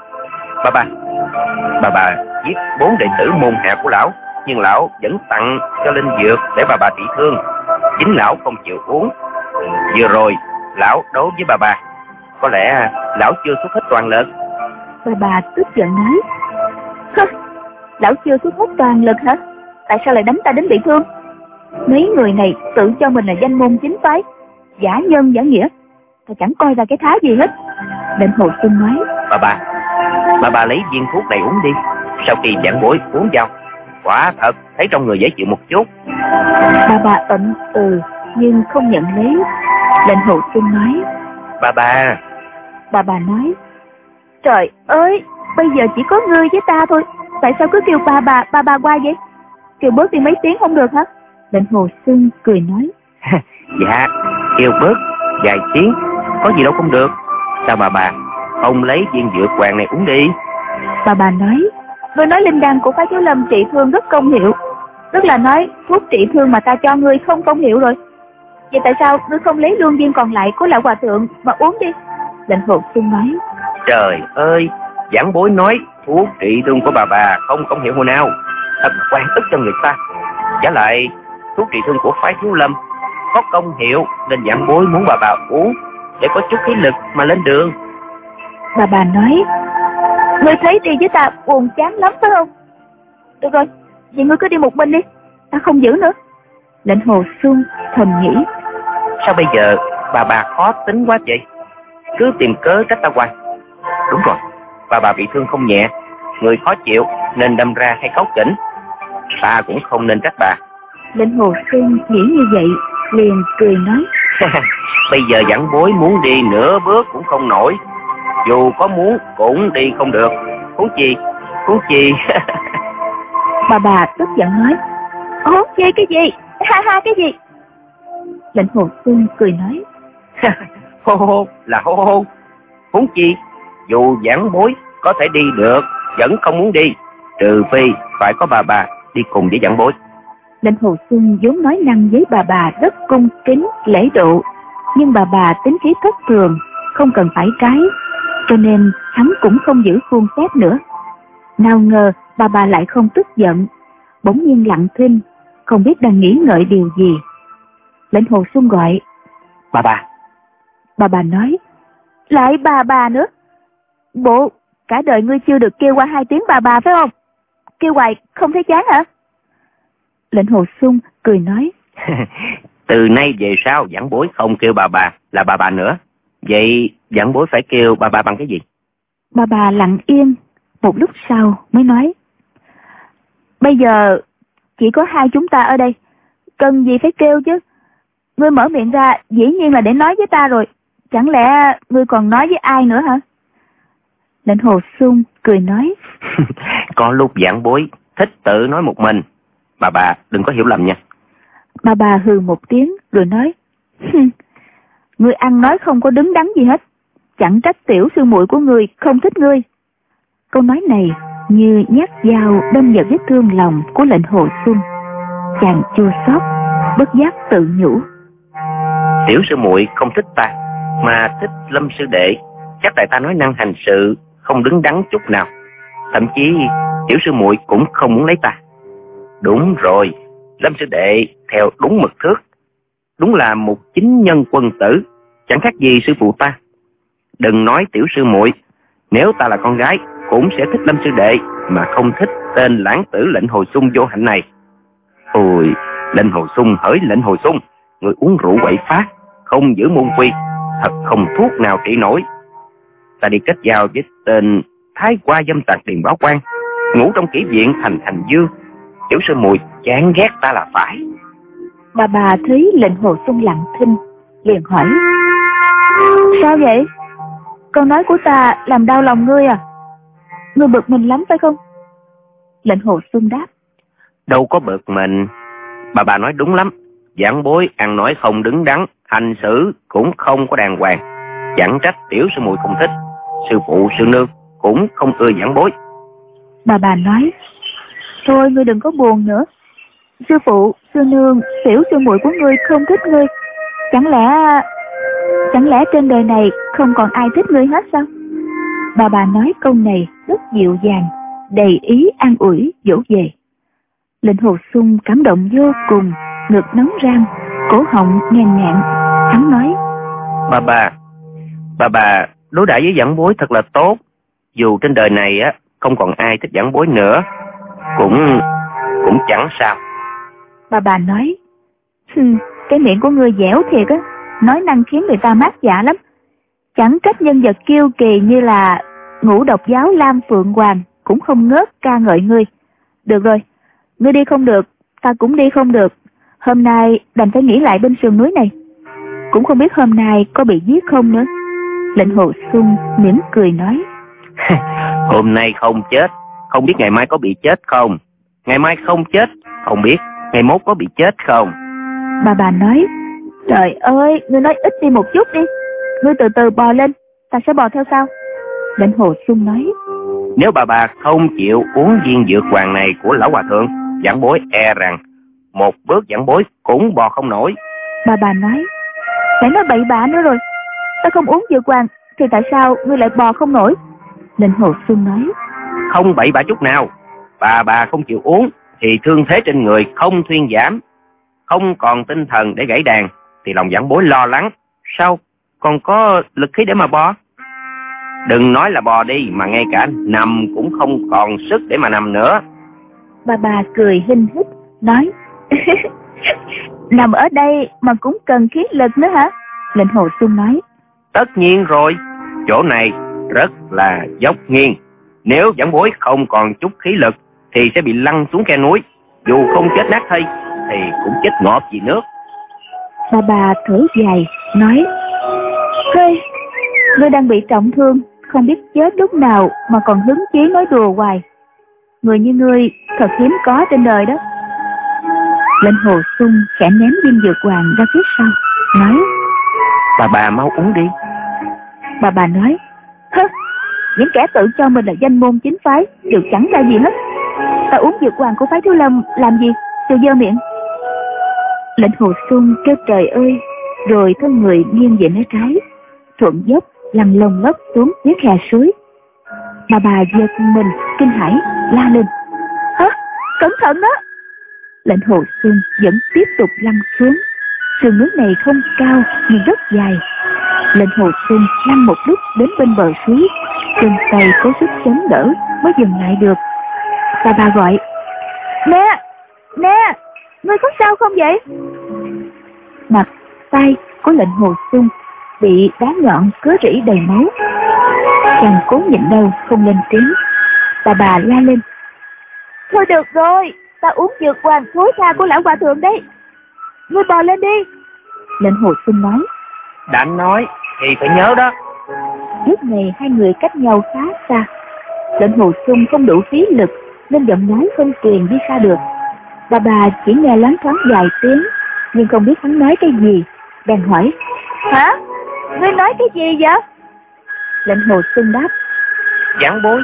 Bà giết 4 đệ tử môn hạ của lão, nhưng lão vẫn tặng cho linh dược để bà trị thương. Chính lão không chịu uống. Vừa rồi lão đấu với bà, có lẽ lão chưa xuất hết toàn lực. Bà tức giận nói: "Hơ, lão chưa xuất hết toàn lực hả? Tại sao lại đánh ta đến bị thương? Mấy người này tự cho mình là danh môn chính phái, giả nhân giả nghĩa, ta chẳng coi ra cái thá gì hết." Lệnh Hồ Xuân nói: Bà lấy viên thuốc này uống đi. Sau khi giảng bối uống vào, quả thật thấy trong người dễ chịu một chút. Bà ậm nhưng không nhận lấy. Lệnh Hồ Xuân nói: Bà nói: "Trời ơi, bây giờ chỉ có ngươi với ta thôi, tại sao cứ kêu bà qua vậy? Kêu bớt đi mấy tiếng không được hả?" Lệnh Hồ Xuân cười nói: Dạ, kêu bớt vài tiếng có gì đâu không được. Sao bà không lấy viên dược hoàng này uống đi? Bà nói: "Ngươi nói linh đan của phái Thiếu Lâm trị thương rất công hiệu, tức là nói thuốc trị thương mà ta cho ngươi không công hiệu rồi. Vậy tại sao ngươi không lấy lương viên còn lại của lão hòa thượng mà uống đi?" Lệnh Hồ Xuân nói: Trời ơi, giảng bối nói thuốc trị thương của bà không công hiệu hồi nào, thật quan ức cho người ta. Giả lại thuốc trị thương của phái Thiếu Lâm có công hiệu, nên giảng bối muốn bà uống để có chút khí lực mà lên đường. Bà nói: "Ngươi thấy đi với ta buồn chán lắm phải không? Được rồi, vậy ngươi cứ đi một mình đi, ta không giữ nữa." Lệnh Hồ Xuân thầm nghĩ: Sao bây giờ bà khó tính quá vậy, cứ tìm cớ trách ta hoài. Đúng rồi, bà bị thương không nhẹ, người khó chịu nên đâm ra hay cáu kỉnh, ta cũng không nên trách bà. Lệnh Hồ Xuân nghĩ như vậy liền cười nói: Bây giờ giảng bối muốn đi nửa bước cũng không nổi, dù có muốn cũng đi không được, huống chi. Bà tức giận nói: "Huống chi cái gì? Ha cái gì?" Lệnh Hồ Xuân cười nói: hô là hô. Huống chi dù giảng bối có thể đi được vẫn không muốn đi, trừ phi phải có bà đi cùng với giảng bối. Lệnh Hồ Xuân vốn nói năng với bà rất cung kính lễ độ, nhưng bà tính khí thất thường, không cần phải trái, cho nên hắn cũng không giữ khuôn phép nữa. Nào ngờ bà lại không tức giận, bỗng nhiên lặng thinh, không biết đang nghĩ ngợi điều gì. Lệnh Hồ Xuân gọi: Bà nói: "Lại bà nữa? Bộ cả đời ngươi chưa được kêu qua 2 tiếng bà phải không? Kêu hoài không thấy chán hả?" Lệnh Hồ Xuân cười nói: Từ nay về sau giảng bối không kêu bà là bà nữa. Vậy giảng bối phải kêu bà bằng cái gì? Bà lặng yên một lúc sau mới nói: "Bây giờ chỉ có 2 chúng ta ở đây, cần gì phải kêu chứ? Ngươi mở miệng ra dĩ nhiên là để nói với ta rồi, chẳng lẽ ngươi còn nói với ai nữa hả?" Lệnh Hồ Xuân cười nói: Có lúc giảng bối thích tự nói một mình, bà đừng có hiểu lầm nha. Bà hừ một tiếng rồi nói: "Ngươi ăn nói không có đứng đắn gì hết, chẳng trách tiểu sư muội của ngươi không thích ngươi." Câu nói này như nhát dao đâm vào vết thương lòng của Lệnh Hồ Xuân. Chàng chua xót, bất giác tự nhủ: Tiểu sư muội không thích ta mà thích Lâm sư đệ, chắc tại ta nói năng hành sự không đứng đắn chút nào, thậm chí tiểu sư muội cũng không muốn lấy ta. Đúng rồi, Lâm sư đệ theo đúng mực thước, đúng là một chính nhân quân tử, chẳng khác gì sư phụ ta. Đừng nói tiểu sư muội, nếu ta là con gái cũng sẽ thích Lâm sư đệ, mà không thích tên lãng tử Lệnh Hồ Xuân vô hạnh này. Ôi, Lệnh Hồ Xuân hỡi Lệnh Hồ Xuân, người uống rượu quậy phá, không giữ môn quy, thật không thuốc nào trị nổi. Ta đi kết giao với tên thái qua dâm tặc Điền Bảo Quan, ngủ trong kỹ viện Thành Dương, tiểu sư muội chán ghét ta là phải. Bà thấy Lệnh Hồ Xuân lặng thinh, liền hỏi: "Sao vậy? Câu nói của ta làm đau lòng ngươi à? Ngươi bực mình lắm phải không?" Lệnh Hồ Xuân đáp: Đâu có bực mình, bà nói đúng lắm. Giảng bối ăn nói không đứng đắn, hành xử cũng không có đàng hoàng, chẳng trách tiểu sư muội không thích, sư phụ sư nương cũng không ưa giảng bối. Bà nói: "Thôi ngươi đừng có buồn nữa, sư phụ sư nương tiểu sư muội của ngươi không thích ngươi, chẳng lẽ trên đời này không còn ai thích ngươi hết sao?" Bà nói câu này rất dịu dàng, đầy ý an ủi dỗ về. Lệnh Hồ Xuân cảm động vô cùng, ngực nóng rang, cổ họng nghẹn ngạn. Hắn nói: Bà đối đãi với giảng bối thật là tốt, dù trên đời này á không còn ai thích giảng bối nữa, cũng chẳng sao. Bà nói, cái miệng của ngươi dẻo thiệt á, nói năng khiến người ta mát dạ lắm. Chẳng trách nhân vật kiêu kỳ như là Ngũ Độc Giáo Lam Phượng Hoàng cũng không ngớt ca ngợi ngươi. Được rồi, ngươi đi không được, ta cũng đi không được. Hôm nay đành phải nghỉ lại bên sườn núi này. Cũng không biết hôm nay có bị giết không nữa. Lệnh Hồ Xuân mỉm cười nói. Hôm nay không chết, không biết ngày mai có bị chết không. Ngày mai không chết, không biết ngày mốt có bị chết không. Bà nói, trời ơi, ngươi nói ít đi một chút đi. Ngươi từ từ bò lên, ta sẽ bò theo sau. Lệnh Hồ Xuân nói, nếu bà không chịu uống viên dược hoàng này của lão hòa thượng, giảng bối e rằng một bước giảng bối cũng bò không nổi. Bà nói, phải nói bậy bạ nữa rồi. Ta không uống dược hoàng thì tại sao ngươi lại bò không nổi? Lệnh Hồ Xuân nói, không bậy bạ chút nào. Bà không chịu uống thì thương thế trên người không thuyên giảm, không còn tinh thần để gãy đàn, thì lòng giảng bối lo lắng, sao còn có lực khí để mà bò. Đừng nói là bò đi, mà ngay cả nằm cũng không còn sức để mà nằm nữa. Bà cười hinh hít nói, nằm ở đây mà cũng cần khí lực nữa hả? Lệnh Hồ Xuân nói, tất nhiên rồi, chỗ này rất là dốc nghiêng. Nếu giảng bối không còn chút khí lực thì sẽ bị lăn xuống khe núi, dù không chết nát thây thì cũng chết ngọt vì nước. Bà thở dài nói, hey, ngươi đang bị trọng thương, không biết chết lúc nào mà còn hứng chí nói đùa hoài. Người như ngươi thật hiếm có trên đời đó. Lệnh Hồ Xuân khẽ ném viên dược hoàng ra phía sau, nói, Bà mau uống đi. Bà nói, những kẻ tự cho mình là danh môn chính phái đều chẳng ra gì hết. Ta uống dược hoàng của phái Thiếu Lâm làm gì, từ dơ miệng. Lệnh Hồ Xuân kêu trời ơi, rồi thân người nghiêng về mé trái, thuận dốc lăn lông lốc xuống dưới khe suối. Bà giật mình kinh hãi la lên, cẩn thận đó. Lệnh Hồ Xuân vẫn tiếp tục lăn xuống. Sườn núi này không cao nhưng rất dài. Lệnh Hồ Xuân lăn một lúc đến bên bờ suối, chân tay cố sức chống đỡ mới dừng lại được. Bà gọi, nè, ngươi có sao không vậy? Mặt tay của Lệnh Hồ Xuân bị đá nhọn cứa rỉ đầy máu. Chàng cố nhịn đau không lên tiếng. Bà la lên, thôi được rồi, ta uống dược hoàng thối tha của lão hòa thượng đấy. Ngươi bò lên đi. Lệnh Hồ Xuân nói, đã nói thì phải nhớ đó. Lúc này hai người cách nhau khá xa. Lệnh Hồ Xuân không đủ khí lực nên giọng nói không truyền đi xa được. Bà chỉ nghe loáng thoáng vài tiếng, nhưng không biết hắn nói cái gì. Bèn hỏi, hả? Ngươi nói cái gì vậy? Lệnh Hồ Xuân đáp, Giảng bối.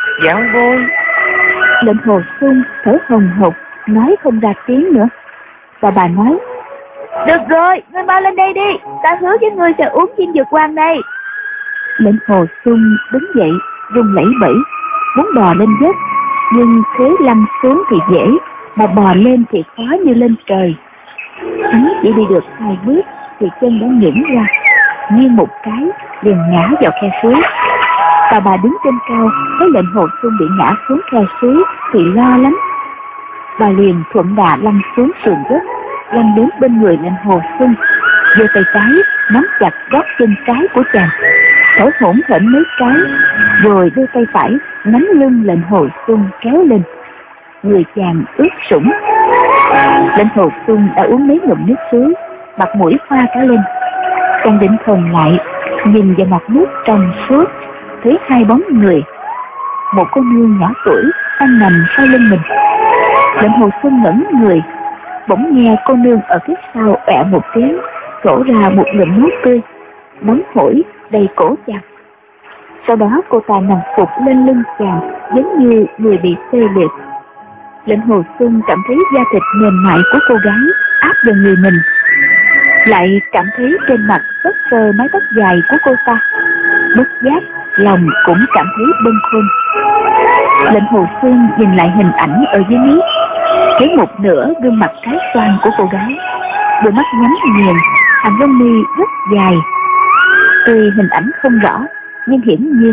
Lệnh Hồ Xuân thở hồng hộc, nói không ra tiếng nữa. Bà nói, được rồi, ngươi mau lên đây đi, ta hứa với ngươi sẽ uống viên dược hoàng này. Lệnh Hồ Xuân đứng dậy, run lẩy bẩy, muốn bò lên dốc, nhưng thế lăn xuống thì dễ, mà bò lên thì khó như lên trời. Hắn chỉ đi được 2 bước thì chân đã nhũn ra, nghiêng một cái liền ngã vào khe suối. Bà đứng trên cao thấy Lệnh Hồ Xuân bị ngã xuống khe suối thì lo lắm. Bà liền thuận đà lăn xuống sườn dốc, lăn đến bên người Lệnh Hồ Xuân, giơ tay trái nắm chặt gót chân trái của chàng, thở hổn hển mấy cái, rồi đưa tay phải nắm lưng Lệnh Hồ Xuân kéo lên. Người chàng ướt sũng. Lệnh Hồ Xuân đã uống mấy ngụm nước suối, mặt mũi hoa cả lên. Chàng định thần lại, nhìn vào mặt nước trong suốt, thấy 2 bóng người. Một cô nương nhỏ tuổi đang nằm sau lưng mình. Lệnh Hồ Xuân ngẩn người, bỗng nghe cô nương ở phía sau ẹ một tiếng, trổ ra một ngụm máu tươi, nóng hổi đầy cổ chàng. Sau đó cô ta nằm phục lên lưng chàng, giống như người bị tê liệt. Lệnh Hồ Xuân cảm thấy da thịt mềm mại của cô gái áp vào người mình, lại cảm thấy trên mặt vết sờ mái tóc dài của cô ta. Bất giác lòng cũng cảm thấy bâng khuâng. Lệnh Hồ Xuân nhìn lại hình ảnh ở dưới nước, thấy một nửa gương mặt trái xoan của cô gái, đôi mắt nhắm nghiền, hàng lông mi rất dài. Tuy hình ảnh không rõ, nhưng hiển nhiên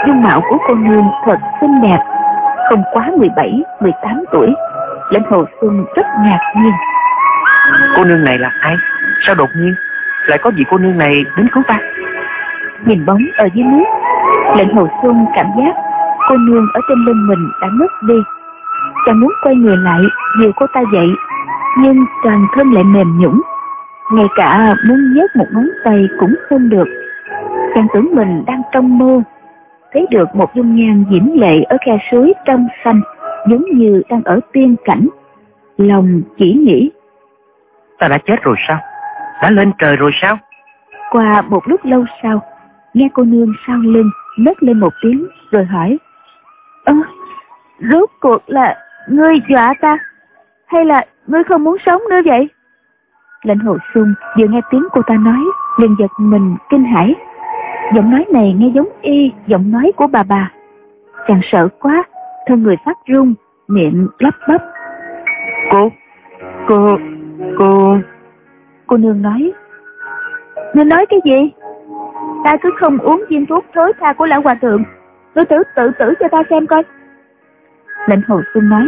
dung mạo của cô nương thật xinh đẹp, không quá 17, 18 tuổi. Lệnh Hồ Xuân rất ngạc nhiên. Cô nương này là ai? Sao đột nhiên lại có vị cô nương này đến cứu ta? Nhìn bóng ở dưới nước, Lệnh Hồ Xuân cảm giác cô nương ở trên lưng mình đã ngất đi. Chàng muốn quay người lại dìu cô ta dậy, nhưng toàn thân lại mềm nhũn, ngay cả muốn nhấc một ngón tay cũng không được. Chàng tưởng mình đang trong mơ, thấy được một dung nhan diễm lệ ở khe suối trong xanh, giống như đang ở tiên cảnh. Lòng chỉ nghĩ, ta đã chết rồi sao? Đã lên trời rồi sao? Qua một lúc lâu sau, nghe cô nương sau lưng nấc lên một tiếng rồi hỏi: Rốt cuộc là ngươi dọa ta, hay là ngươi không muốn sống nữa vậy? Lệnh Hồ Xuân vừa nghe tiếng cô ta nói liền giật mình kinh hãi. Giọng nói này nghe giống y giọng nói của bà. Chàng sợ quá, thân người phát run, miệng lắp bắp: Cô nương nói: Ngươi nói cái gì? Ta cứ không uống viên thuốc thối tha của lão hòa thượng, ngươi tự tử cho ta xem coi. Lệnh Hồ Xuân nói: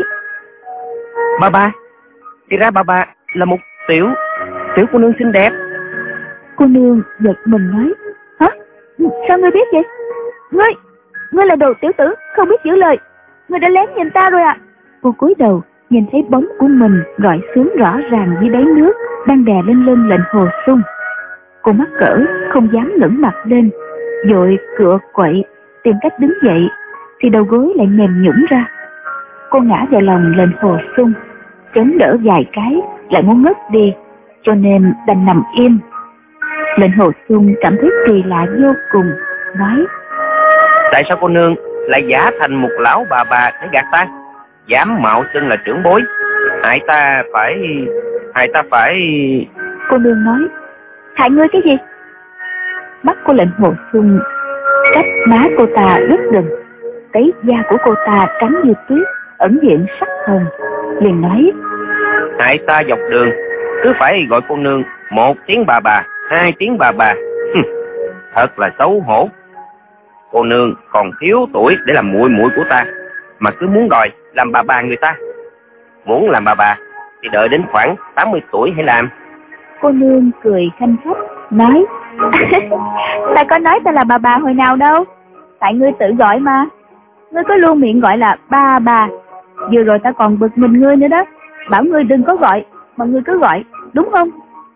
Bà, thì ra bà là một tiểu cô nương xinh đẹp. Cô nương giật mình nói: Hả? Sao ngươi biết vậy? Ngươi là đồ tiểu tử, không biết giữ lời. Ngươi đã lén nhìn ta rồi à? Cô cúi đầu nhìn thấy bóng của mình gọi xuống rõ ràng dưới đáy nước, đang đè lên lưng Lệnh Hồ Xuân. Cô mắc cỡ không dám ngẩng mặt lên, vội cựa quậy tìm cách đứng dậy, thì đầu gối lại mềm nhũn ra. Cô ngã vào lòng Lệnh Hồ Xuân, chống đỡ vài cái lại muốn ngất đi, cho nên đành nằm im. Lệnh Hồ Xuân cảm thấy kỳ lạ vô cùng, nói: Tại sao cô nương lại giả thành một lão bà để gạt ta, dám mạo xưng là trưởng bối, hại ta phải... Cô nương nói: Hại ngươi cái gì? Mắt của Lệnh Hồ Xuân cách má cô ta rất gần, thấy da của cô ta trắng như tuyết, ẩn hiện sắc hồng, liền nói: Hại ta dọc đường cứ phải gọi cô nương một tiếng bà, hai tiếng bà. Thật là xấu hổ. Cô nương còn thiếu tuổi để làm muội của ta, mà cứ muốn đòi làm bà người ta. Muốn làm bà thì đợi đến khoảng 80 tuổi hãy làm. Cô nương cười khanh khách nói: Ta có nói ta là bà hồi nào đâu, tại ngươi tự gọi mà. Ngươi có luôn miệng gọi là bà. Vừa rồi ta còn bực mình ngươi nữa đó, bảo ngươi đừng có gọi mà ngươi cứ gọi, đúng không?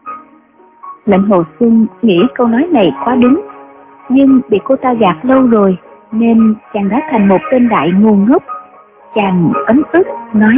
Lệnh Hồ Xuân nghĩ câu nói này quá đúng, nhưng bị cô ta gạt lâu rồi nên chàng đã thành một tên đại ngu ngốc. Chàng ấm ức nói: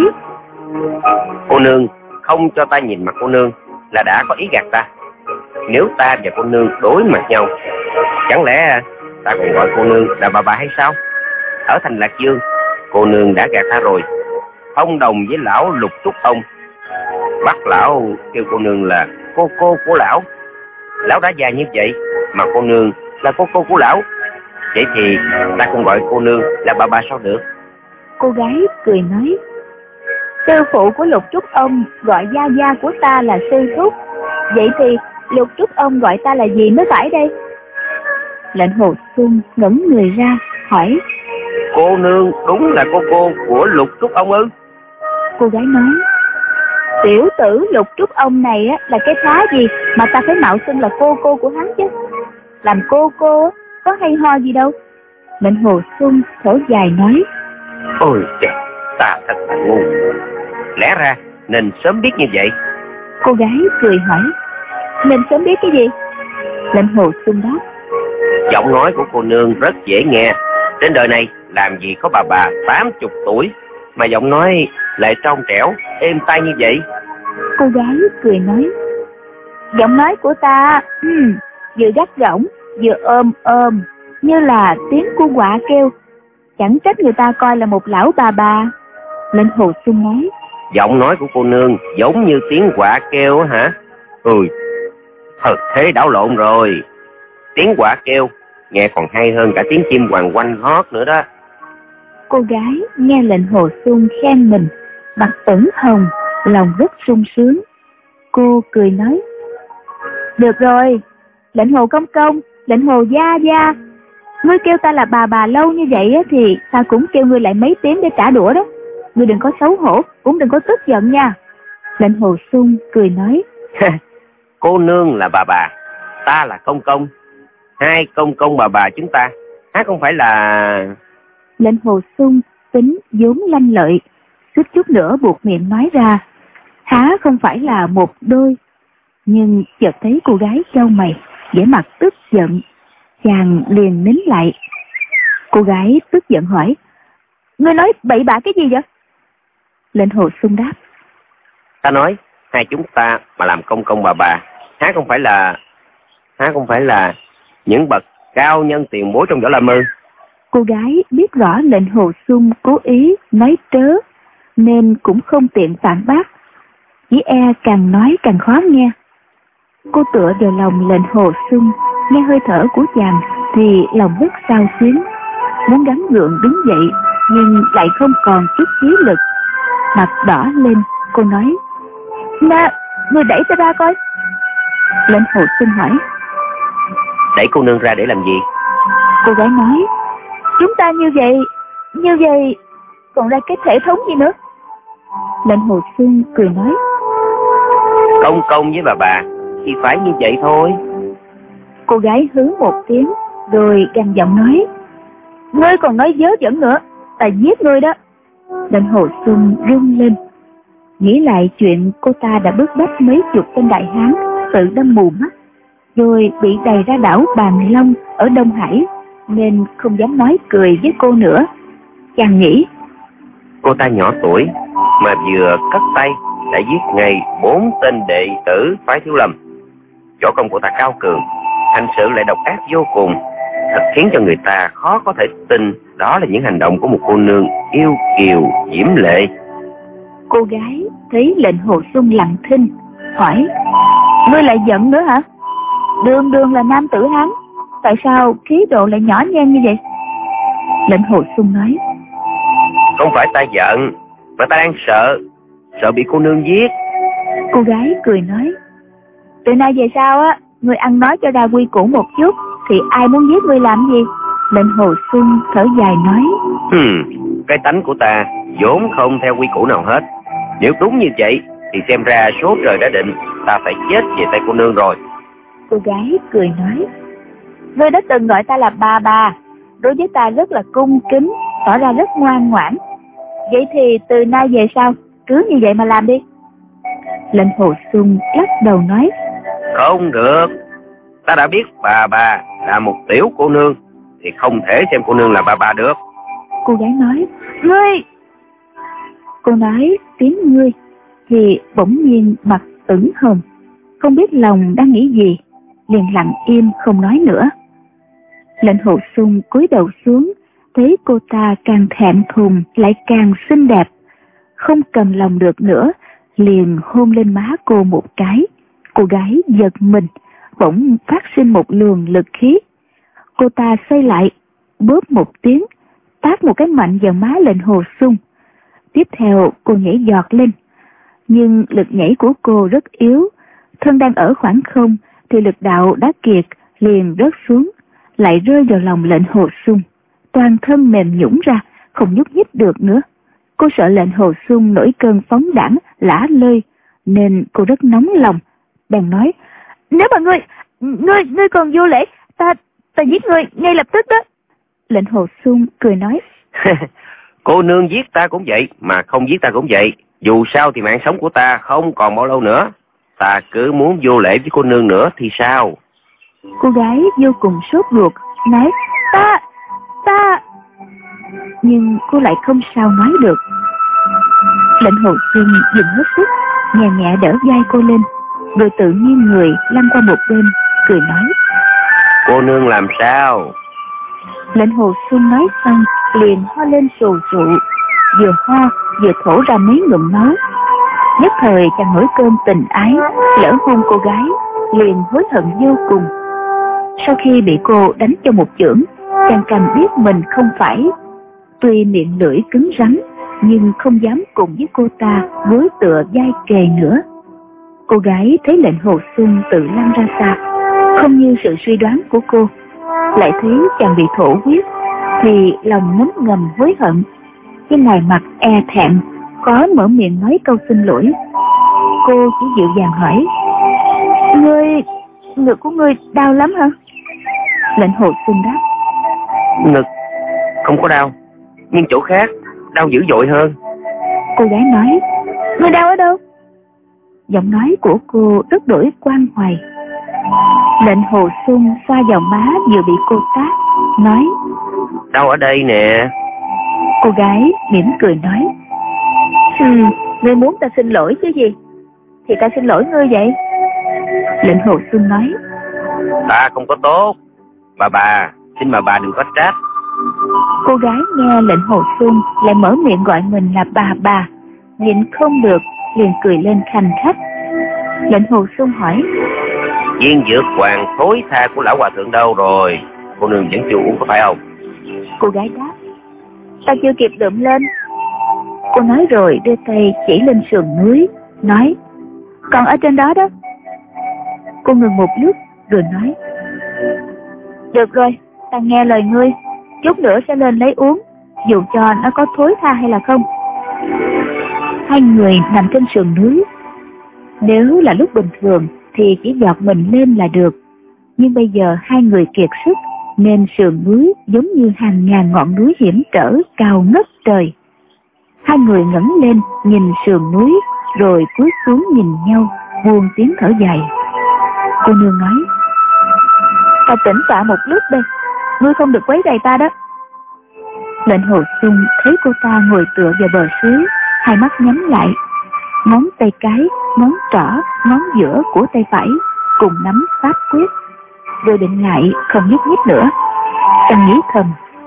Cô nương không cho ta nhìn mặt cô nương là đã có ý gạt ta. Nếu ta và cô nương đối mặt nhau, chẳng lẽ ta còn gọi cô nương là bà hay sao? Ở thành Lạc Dương, cô nương đã gạt ta rồi, thông đồng với lão Lục Trúc ông, bắt lão kêu cô nương là cô của lão. Lão đã già như vậy mà cô nương là cô của lão, vậy thì ta không gọi cô nương là bà sao được? Cô gái cười nói: Sư phụ của Lục Trúc ông gọi gia của ta là sư thúc, vậy thì Lục Trúc ông gọi ta là gì mới phải đây? Lệnh Hồ Xuân ngẩng người ra hỏi: Cô nương đúng là cô của Lục Trúc ông ư? Cô gái nói: Tiểu tử Lục Trúc ông này là cái thá gì mà ta phải mạo xưng là cô của hắn chứ? Làm cô có hay ho gì đâu. Lệnh Hồ Xuân thở dài nói: Ôi trời, ta thật là ngu, lẽ ra nên sớm biết như vậy. Cô gái cười hỏi: Nên sớm biết cái gì? Lệnh Hồ Xuân đáp: Giọng nói của cô nương rất dễ nghe, trên đời này làm gì có bà 80 tuổi mà giọng nói lại trong trẻo êm tai như vậy. Cô gái cười nói: Giọng nói của ta vừa gắt gỏng vừa ôm như là tiếng của quạ kêu, chẳng trách người ta coi là một lão bà. Lệnh Hồ Xuân nói: Giọng nói của cô nương giống như tiếng quạ kêu hả? Thật thế đảo lộn rồi. Tiếng quạ kêu nghe còn hay hơn cả tiếng chim hoàng oanh hót nữa đó. Cô gái nghe Lệnh Hồ Xuân khen mình, mặt ửng hồng, lòng rất sung sướng. Cô cười nói: Được rồi, Lệnh Hồ công công, Lệnh Hồ gia, Ngươi kêu ta là bà lâu như vậy á, thì ta cũng kêu ngươi lại mấy tiếng để trả đũa đó. Ngươi đừng có xấu hổ, cũng đừng có tức giận nha. Lệnh Hồ Xuân cười nói. Cô nương là bà, ta là công công. Hai công công bà chúng ta, há không phải là... Lệnh Hồ Xuân tính vốn lanh lợi, suýt chút nữa buộc miệng nói ra, há không phải là một đôi. Nhưng chợt thấy cô gái chau mày, vẻ mặt tức giận, chàng liền nín lại. Cô gái tức giận hỏi, ngươi nói bậy bạ cái gì vậy? Lệnh Hồ Xuân đáp, ta nói hai chúng ta mà làm công công bà, há không phải là những bậc cao nhân tiền bối trong võ lâm ư? Cô gái biết rõ Lệnh Hồ Xuân cố ý nói trớ, nên cũng không tiện phản bác, chỉ e càng nói càng khó nghe. Cô tựa vào lòng Lệnh Hồ Xuân, nghe hơi thở của chàng thì lòng rất xao xuyến, muốn gắng gượng đứng dậy nhưng lại không còn chút khí lực. Mặt đỏ lên, cô nói, Na, người đẩy ta ra coi. Lệnh Hồ Xuân hỏi, đẩy cô nương ra để làm gì? Cô gái nói, chúng ta như vậy còn ra cái thể thống gì nữa? Lệnh Hồ Xuân cười nói, công công với bà thì phải như vậy thôi. Cô gái hứ một tiếng rồi gằn giọng nói, ngươi còn nói vớ vẩn nữa, ta giết ngươi đó. Lệnh Hồ Xuân run lên, nghĩ lại chuyện cô ta đã bức bách mấy chục tên đại hán tự đâm mù mắt, rồi bị đày ra đảo Bàn Long ở Đông Hải, nên không dám nói cười với cô nữa. Chàng nghĩ, cô ta nhỏ tuổi mà vừa cất tay đã giết ngay 4 tên đệ tử phái Thiếu Lâm. Võ công của ta cao cường, hành sự lại độc ác vô cùng, thật khiến cho người ta khó có thể tin đó là những hành động của một cô nương yêu kiều diễm lệ. Cô gái thấy Lệnh Hồ Xuân lặng thinh, hỏi, ngươi lại giận nữa hả? Đường đường là nam tử Hán, tại sao khí độ lại nhỏ nhen như vậy? Lệnh Hồ Xuân nói, không phải ta giận, mà ta đang sợ bị cô nương giết. Cô gái cười nói, từ nay về sau á, ngươi ăn nói cho ra quy củ một chút, thì ai muốn giết ngươi làm gì? Lệnh Hồ Xuân thở dài nói, cái tánh của ta vốn không theo quy củ nào hết. Nếu đúng như vậy thì xem ra số trời đã định, ta phải chết về tay cô nương rồi. Cô gái cười nói, ngươi đã từng gọi ta là bà, đối với ta rất là cung kính, tỏ ra rất ngoan ngoãn. Vậy thì từ nay về sau cứ như vậy mà làm đi. Lệnh Hồ Xuân lắc đầu nói, không được, ta đã biết bà là một tiểu cô nương thì không thể xem cô nương là bà được. Cô gái nói, ngươi. Cô nói tiếng ngươi thì bỗng nhiên mặt ửng hồng, không biết lòng đang nghĩ gì, liền lặng im không nói nữa. Lệnh Hồ Xuân cúi đầu xuống, thấy cô ta càng thẹn thùng lại càng xinh đẹp, không cầm lòng được nữa, liền hôn lên má cô một cái. Cô gái giật mình, bỗng phát sinh một luồng lực khí. Cô ta xoay lại, bóp một tiếng, tát một cái mạnh vào má Lệnh Hồ Xuân. Tiếp theo cô nhảy giọt lên, nhưng lực nhảy của cô rất yếu, thân đang ở khoảng không thì lực đạo đã kiệt, liền rớt xuống, lại rơi vào lòng Lệnh Hồ Xuân. Toàn thân mềm nhũn ra, không nhúc nhích được nữa. Cô sợ Lệnh Hồ Xuân nổi cơn phóng đãng lả lơi, nên cô rất nóng lòng, bèn nói, nếu mà ngươi còn vô lễ, ta giết ngươi ngay lập tức đó. Lệnh Hồ Xuân cười nói, cô nương giết ta cũng vậy, mà không giết ta cũng vậy. Dù sao thì mạng sống của ta không còn bao lâu nữa. Ta cứ muốn vô lễ với cô nương nữa thì sao? Cô gái vô cùng sốt ruột, nói, ta. Nhưng cô lại không sao nói được. Lệnh Hồ Xuân dùng hết sức, nhẹ nhẹ đỡ vai cô lên, rồi tự nhiên người lăn qua một bên, cười nói, cô nương làm sao? Lệnh Hồ Xuân nói xong liền ho lên sù sụ, vừa ho vừa thổ ra mấy ngụm máu. Nhất thời chàng nổi cơn tình ái, lỡ hôn cô gái, liền hối hận vô cùng. Sau khi bị cô đánh cho một chưởng, chàng càng biết mình không phải. Tuy miệng lưỡi cứng rắn, nhưng không dám cùng với cô ta gối tựa vai kề nữa. Cô gái thấy Lệnh Hồ Xuân tự lăn ra xa, không như sự suy đoán của cô, lại thấy chàng bị thổ huyết thì lòng ngấm ngầm hối hận, nhưng ngoài mặt e thẹn, khó mở miệng nói câu xin lỗi. Cô chỉ dịu dàng hỏi: ngực của ngươi đau lắm hả? Lệnh Hồ Xuân đáp: Ngực không có đau, nhưng chỗ khác đau dữ dội hơn. Cô gái nói: ngươi đau ở đâu? Giọng nói của cô rất đổi quan hoài. Lệnh Hồ Xuân xoa vào má vừa bị cô tát, nói: Đau ở đây nè. Cô gái mỉm cười nói: ngươi muốn ta xin lỗi chứ gì? Thì ta xin lỗi ngươi vậy. Lệnh Hồ Xuân nói: Ta không có tốt. Bà, xin mà bà đừng có trách. Cô gái nghe lệnh Hồ Xuân lại mở miệng gọi mình là bà, nhịn không được liền cười lên khanh khách. Lệnh Hồ Xuân hỏi: Viên dược hoàng thối tha của lão hòa thượng đâu rồi? Cô nương vẫn chưa uống có phải không? Cô gái đáp: Ta chưa kịp lượm lên. Cô nói rồi đưa tay chỉ lên sườn núi, nói: Còn ở trên đó đó. Cô ngừng một lúc rồi nói: Được rồi, ta nghe lời ngươi, chút nữa sẽ lên lấy uống, dù cho nó có thối tha hay là không. Hai người nằm trên sườn núi. Nếu là lúc bình thường thì chỉ giọt mình lên là được, nhưng bây giờ hai người kiệt sức nên sườn núi giống như hàng ngàn ngọn núi hiểm trở cao ngất trời. Hai người ngẩng lên nhìn sườn núi rồi cúi xuống nhìn nhau, buông tiếng thở dài. Cô nương nói: Ta tĩnh tọa một lúc đây, ngươi không được quấy rầy ta đó. Lệnh Hồ Xuân thấy cô ta ngồi tựa vào bờ suối, hai mắt nhắm lại, ngón tay cái, ngón trỏ, ngón giữa của tay phải cùng nắm pháp quyết, rồi định lại không nhúc nhích nữa. Chàng nghĩ thầm: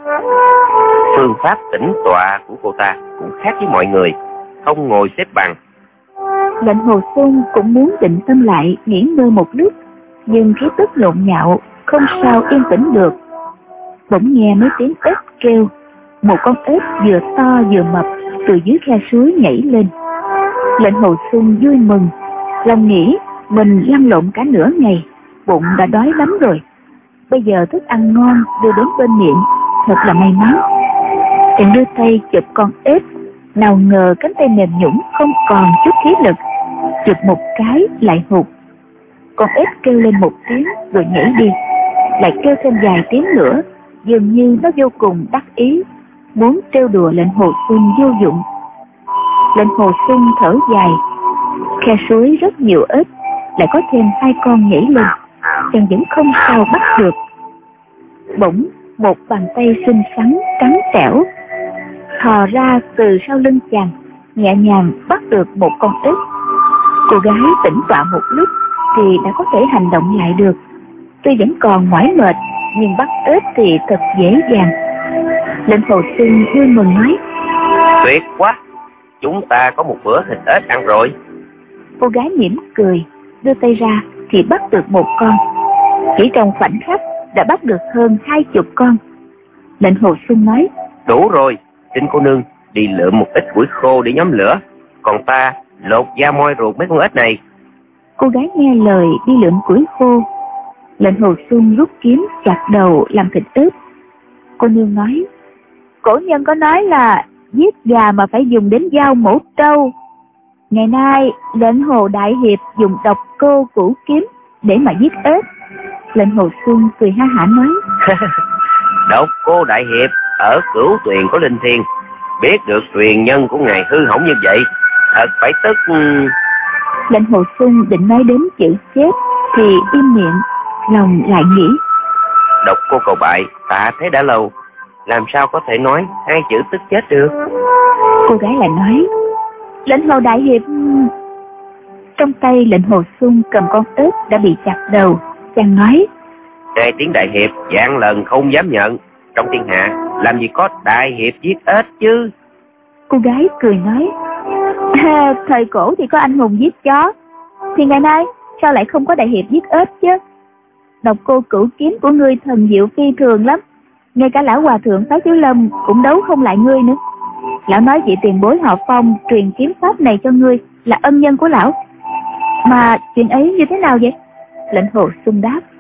Phương pháp tĩnh tọa của cô ta cũng khác với mọi người, không ngồi xếp bằng. Lệnh Hồ Xuân cũng muốn định tâm lại nghỉ ngơi một lúc, nhưng khí tức lộn nhạo không sao yên tĩnh được. Bỗng nghe mấy tiếng ếch kêu, một con ếch vừa to vừa mập từ dưới khe suối nhảy lên. Lệnh Hồ Xuân vui mừng, lòng nghĩ mình lăn lộn cả nửa ngày, bụng đã đói lắm rồi, bây giờ thức ăn ngon đưa đến bên miệng, thật là may mắn. Chàng đưa tay chụp con ếch, nào ngờ cánh tay mềm nhũn không còn chút khí lực, chụp một cái lại hụt. Con ếch kêu lên một tiếng rồi nhảy đi, lại kêu thêm vài tiếng nữa, dường như nó vô cùng đắc ý, muốn trêu đùa lệnh Hồ Xuân vô dụng. Lệnh Hồ Xuân thở dài, khe suối rất nhiều ếch, lại có thêm hai con nhảy lên, chàng vẫn không sao bắt được. Bỗng một bàn tay xinh xắn trắng trẻo thò ra từ sau lưng chàng, nhẹ nhàng bắt được một con ếch. Cô gái tĩnh tọa một lúc thì đã có thể hành động lại được, tuy vẫn còn mỏi mệt nhưng bắt ếch thì thật dễ dàng. Lệnh Hồ Xuân vui mừng nói: Tuyệt quá, chúng ta có một bữa thịt ếch ăn rồi. Cô gái mỉm cười, đưa tay ra thì bắt được một con. Chỉ trong khoảnh khắc đã bắt được hơn 20 con. Lệnh Hồ Xuân nói: Đủ rồi, xin cô nương đi lượm một ít củi khô để nhóm lửa, còn ta lột da moi ruột mấy con ếch này. Cô gái nghe lời đi lượm củi khô. Lệnh Hồ Xuân rút kiếm chặt đầu làm thịt ếch. Cô nương nói: Cổ nhân có nói là giết gà mà phải dùng đến dao mổ trâu. Ngày nay lệnh Hồ Đại Hiệp dùng độc cô cửu kiếm để mà giết ếch. Lệnh Hồ Xuân cười ha hả nói: Độc cô Đại Hiệp ở Cửu Tuyền có linh thiêng, biết được truyền nhân của ngài hư hỏng như vậy, thật phải tức. Lệnh Hồ Xuân định nói đến chữ chết thì im miệng, lòng lại nghĩ: Độc cô cầu bại tạ thế đã lâu, làm sao có thể nói hai chữ tức chết được. Cô gái lại nói: Lệnh Hồ Đại Hiệp. Trong tay lệnh Hồ Xuân cầm con ếch đã bị chặt đầu, chàng nói: Hai tiếng Đại Hiệp vạn lần không dám nhận, trong thiên hạ làm gì có Đại Hiệp giết ếch chứ. Cô gái cười nói: Thời cổ thì có anh hùng giết chó, thì ngày nay sao lại không có Đại Hiệp giết ếch chứ? Độc cô cửu kiếm của ngươi thần diệu phi thường lắm, ngay cả lão hòa thượng Phái Thiếu Lâm cũng đấu không lại ngươi nữa. Lão nói vị tiền bối họ Phong truyền kiếm pháp này cho ngươi là ân nhân của lão. Mà chuyện ấy như thế nào vậy? Lệnh Hồ Xuân đáp: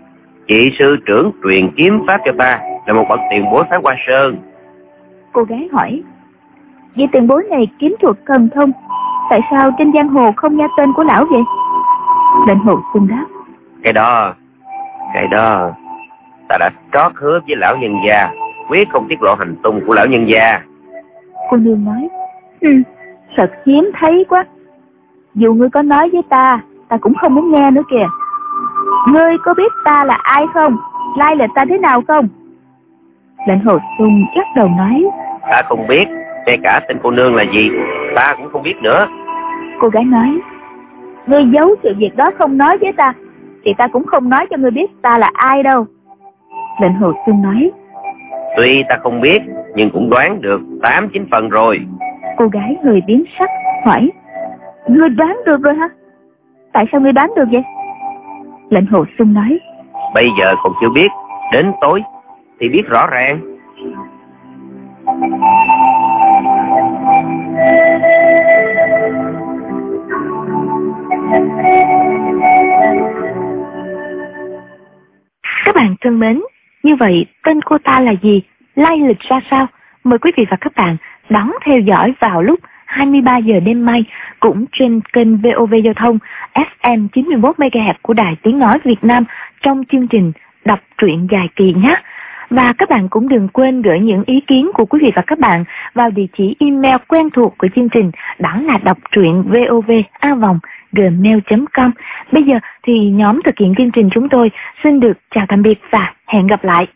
Vị sư trưởng truyền kiếm pháp cho ta là một bậc tiền bối phái Hoa Sơn. Cô gái hỏi, vị tiền bối này kiếm thuật thần thông, tại sao trên giang hồ không nghe tên của lão vậy? Lệnh Hồ Xuân đáp, Cái đó ta đã trót hứa với lão nhân gia, quyết không tiết lộ hành tung của lão nhân gia. Cô nương nói, thật hiếm thấy quá. Dù ngươi có nói với ta cũng không muốn nghe nữa kìa. Ngươi có biết ta là ai không? Lai lịch ta thế nào không? Lệnh Hồ Xuân lắc đầu nói, Ta không biết, ngay cả tên cô nương là gì ta cũng không biết nữa. Cô gái nói, ngươi giấu sự việc đó không nói với ta thì ta cũng không nói cho ngươi biết ta là ai đâu. Lệnh Hồ Xuân nói, Tuy ta không biết nhưng cũng đoán được 8-9 phần rồi. Cô gái hơi biến sắc hỏi, ngươi đoán được rồi hả? Tại sao ngươi đoán được vậy? Lệnh Hồ Xuân nói, Bây giờ còn chưa biết, đến tối thì biết rõ ràng. Các bạn thân mến, như vậy tên cô ta là gì? Lai lịch ra sao? Mời quý vị và các bạn đón theo dõi vào lúc 23 giờ đêm mai cũng trên kênh VOV Giao thông FM 91 MHz của Đài Tiếng Nói Việt Nam trong chương trình đọc truyện dài kỳ nhé. Và các bạn cũng đừng quên gửi những ý kiến của quý vị và các bạn vào địa chỉ email quen thuộc của chương trình, đó là đọc truyện vova@gmail.com. Bây giờ thì nhóm thực hiện chương trình chúng tôi xin được chào tạm biệt và hẹn gặp lại.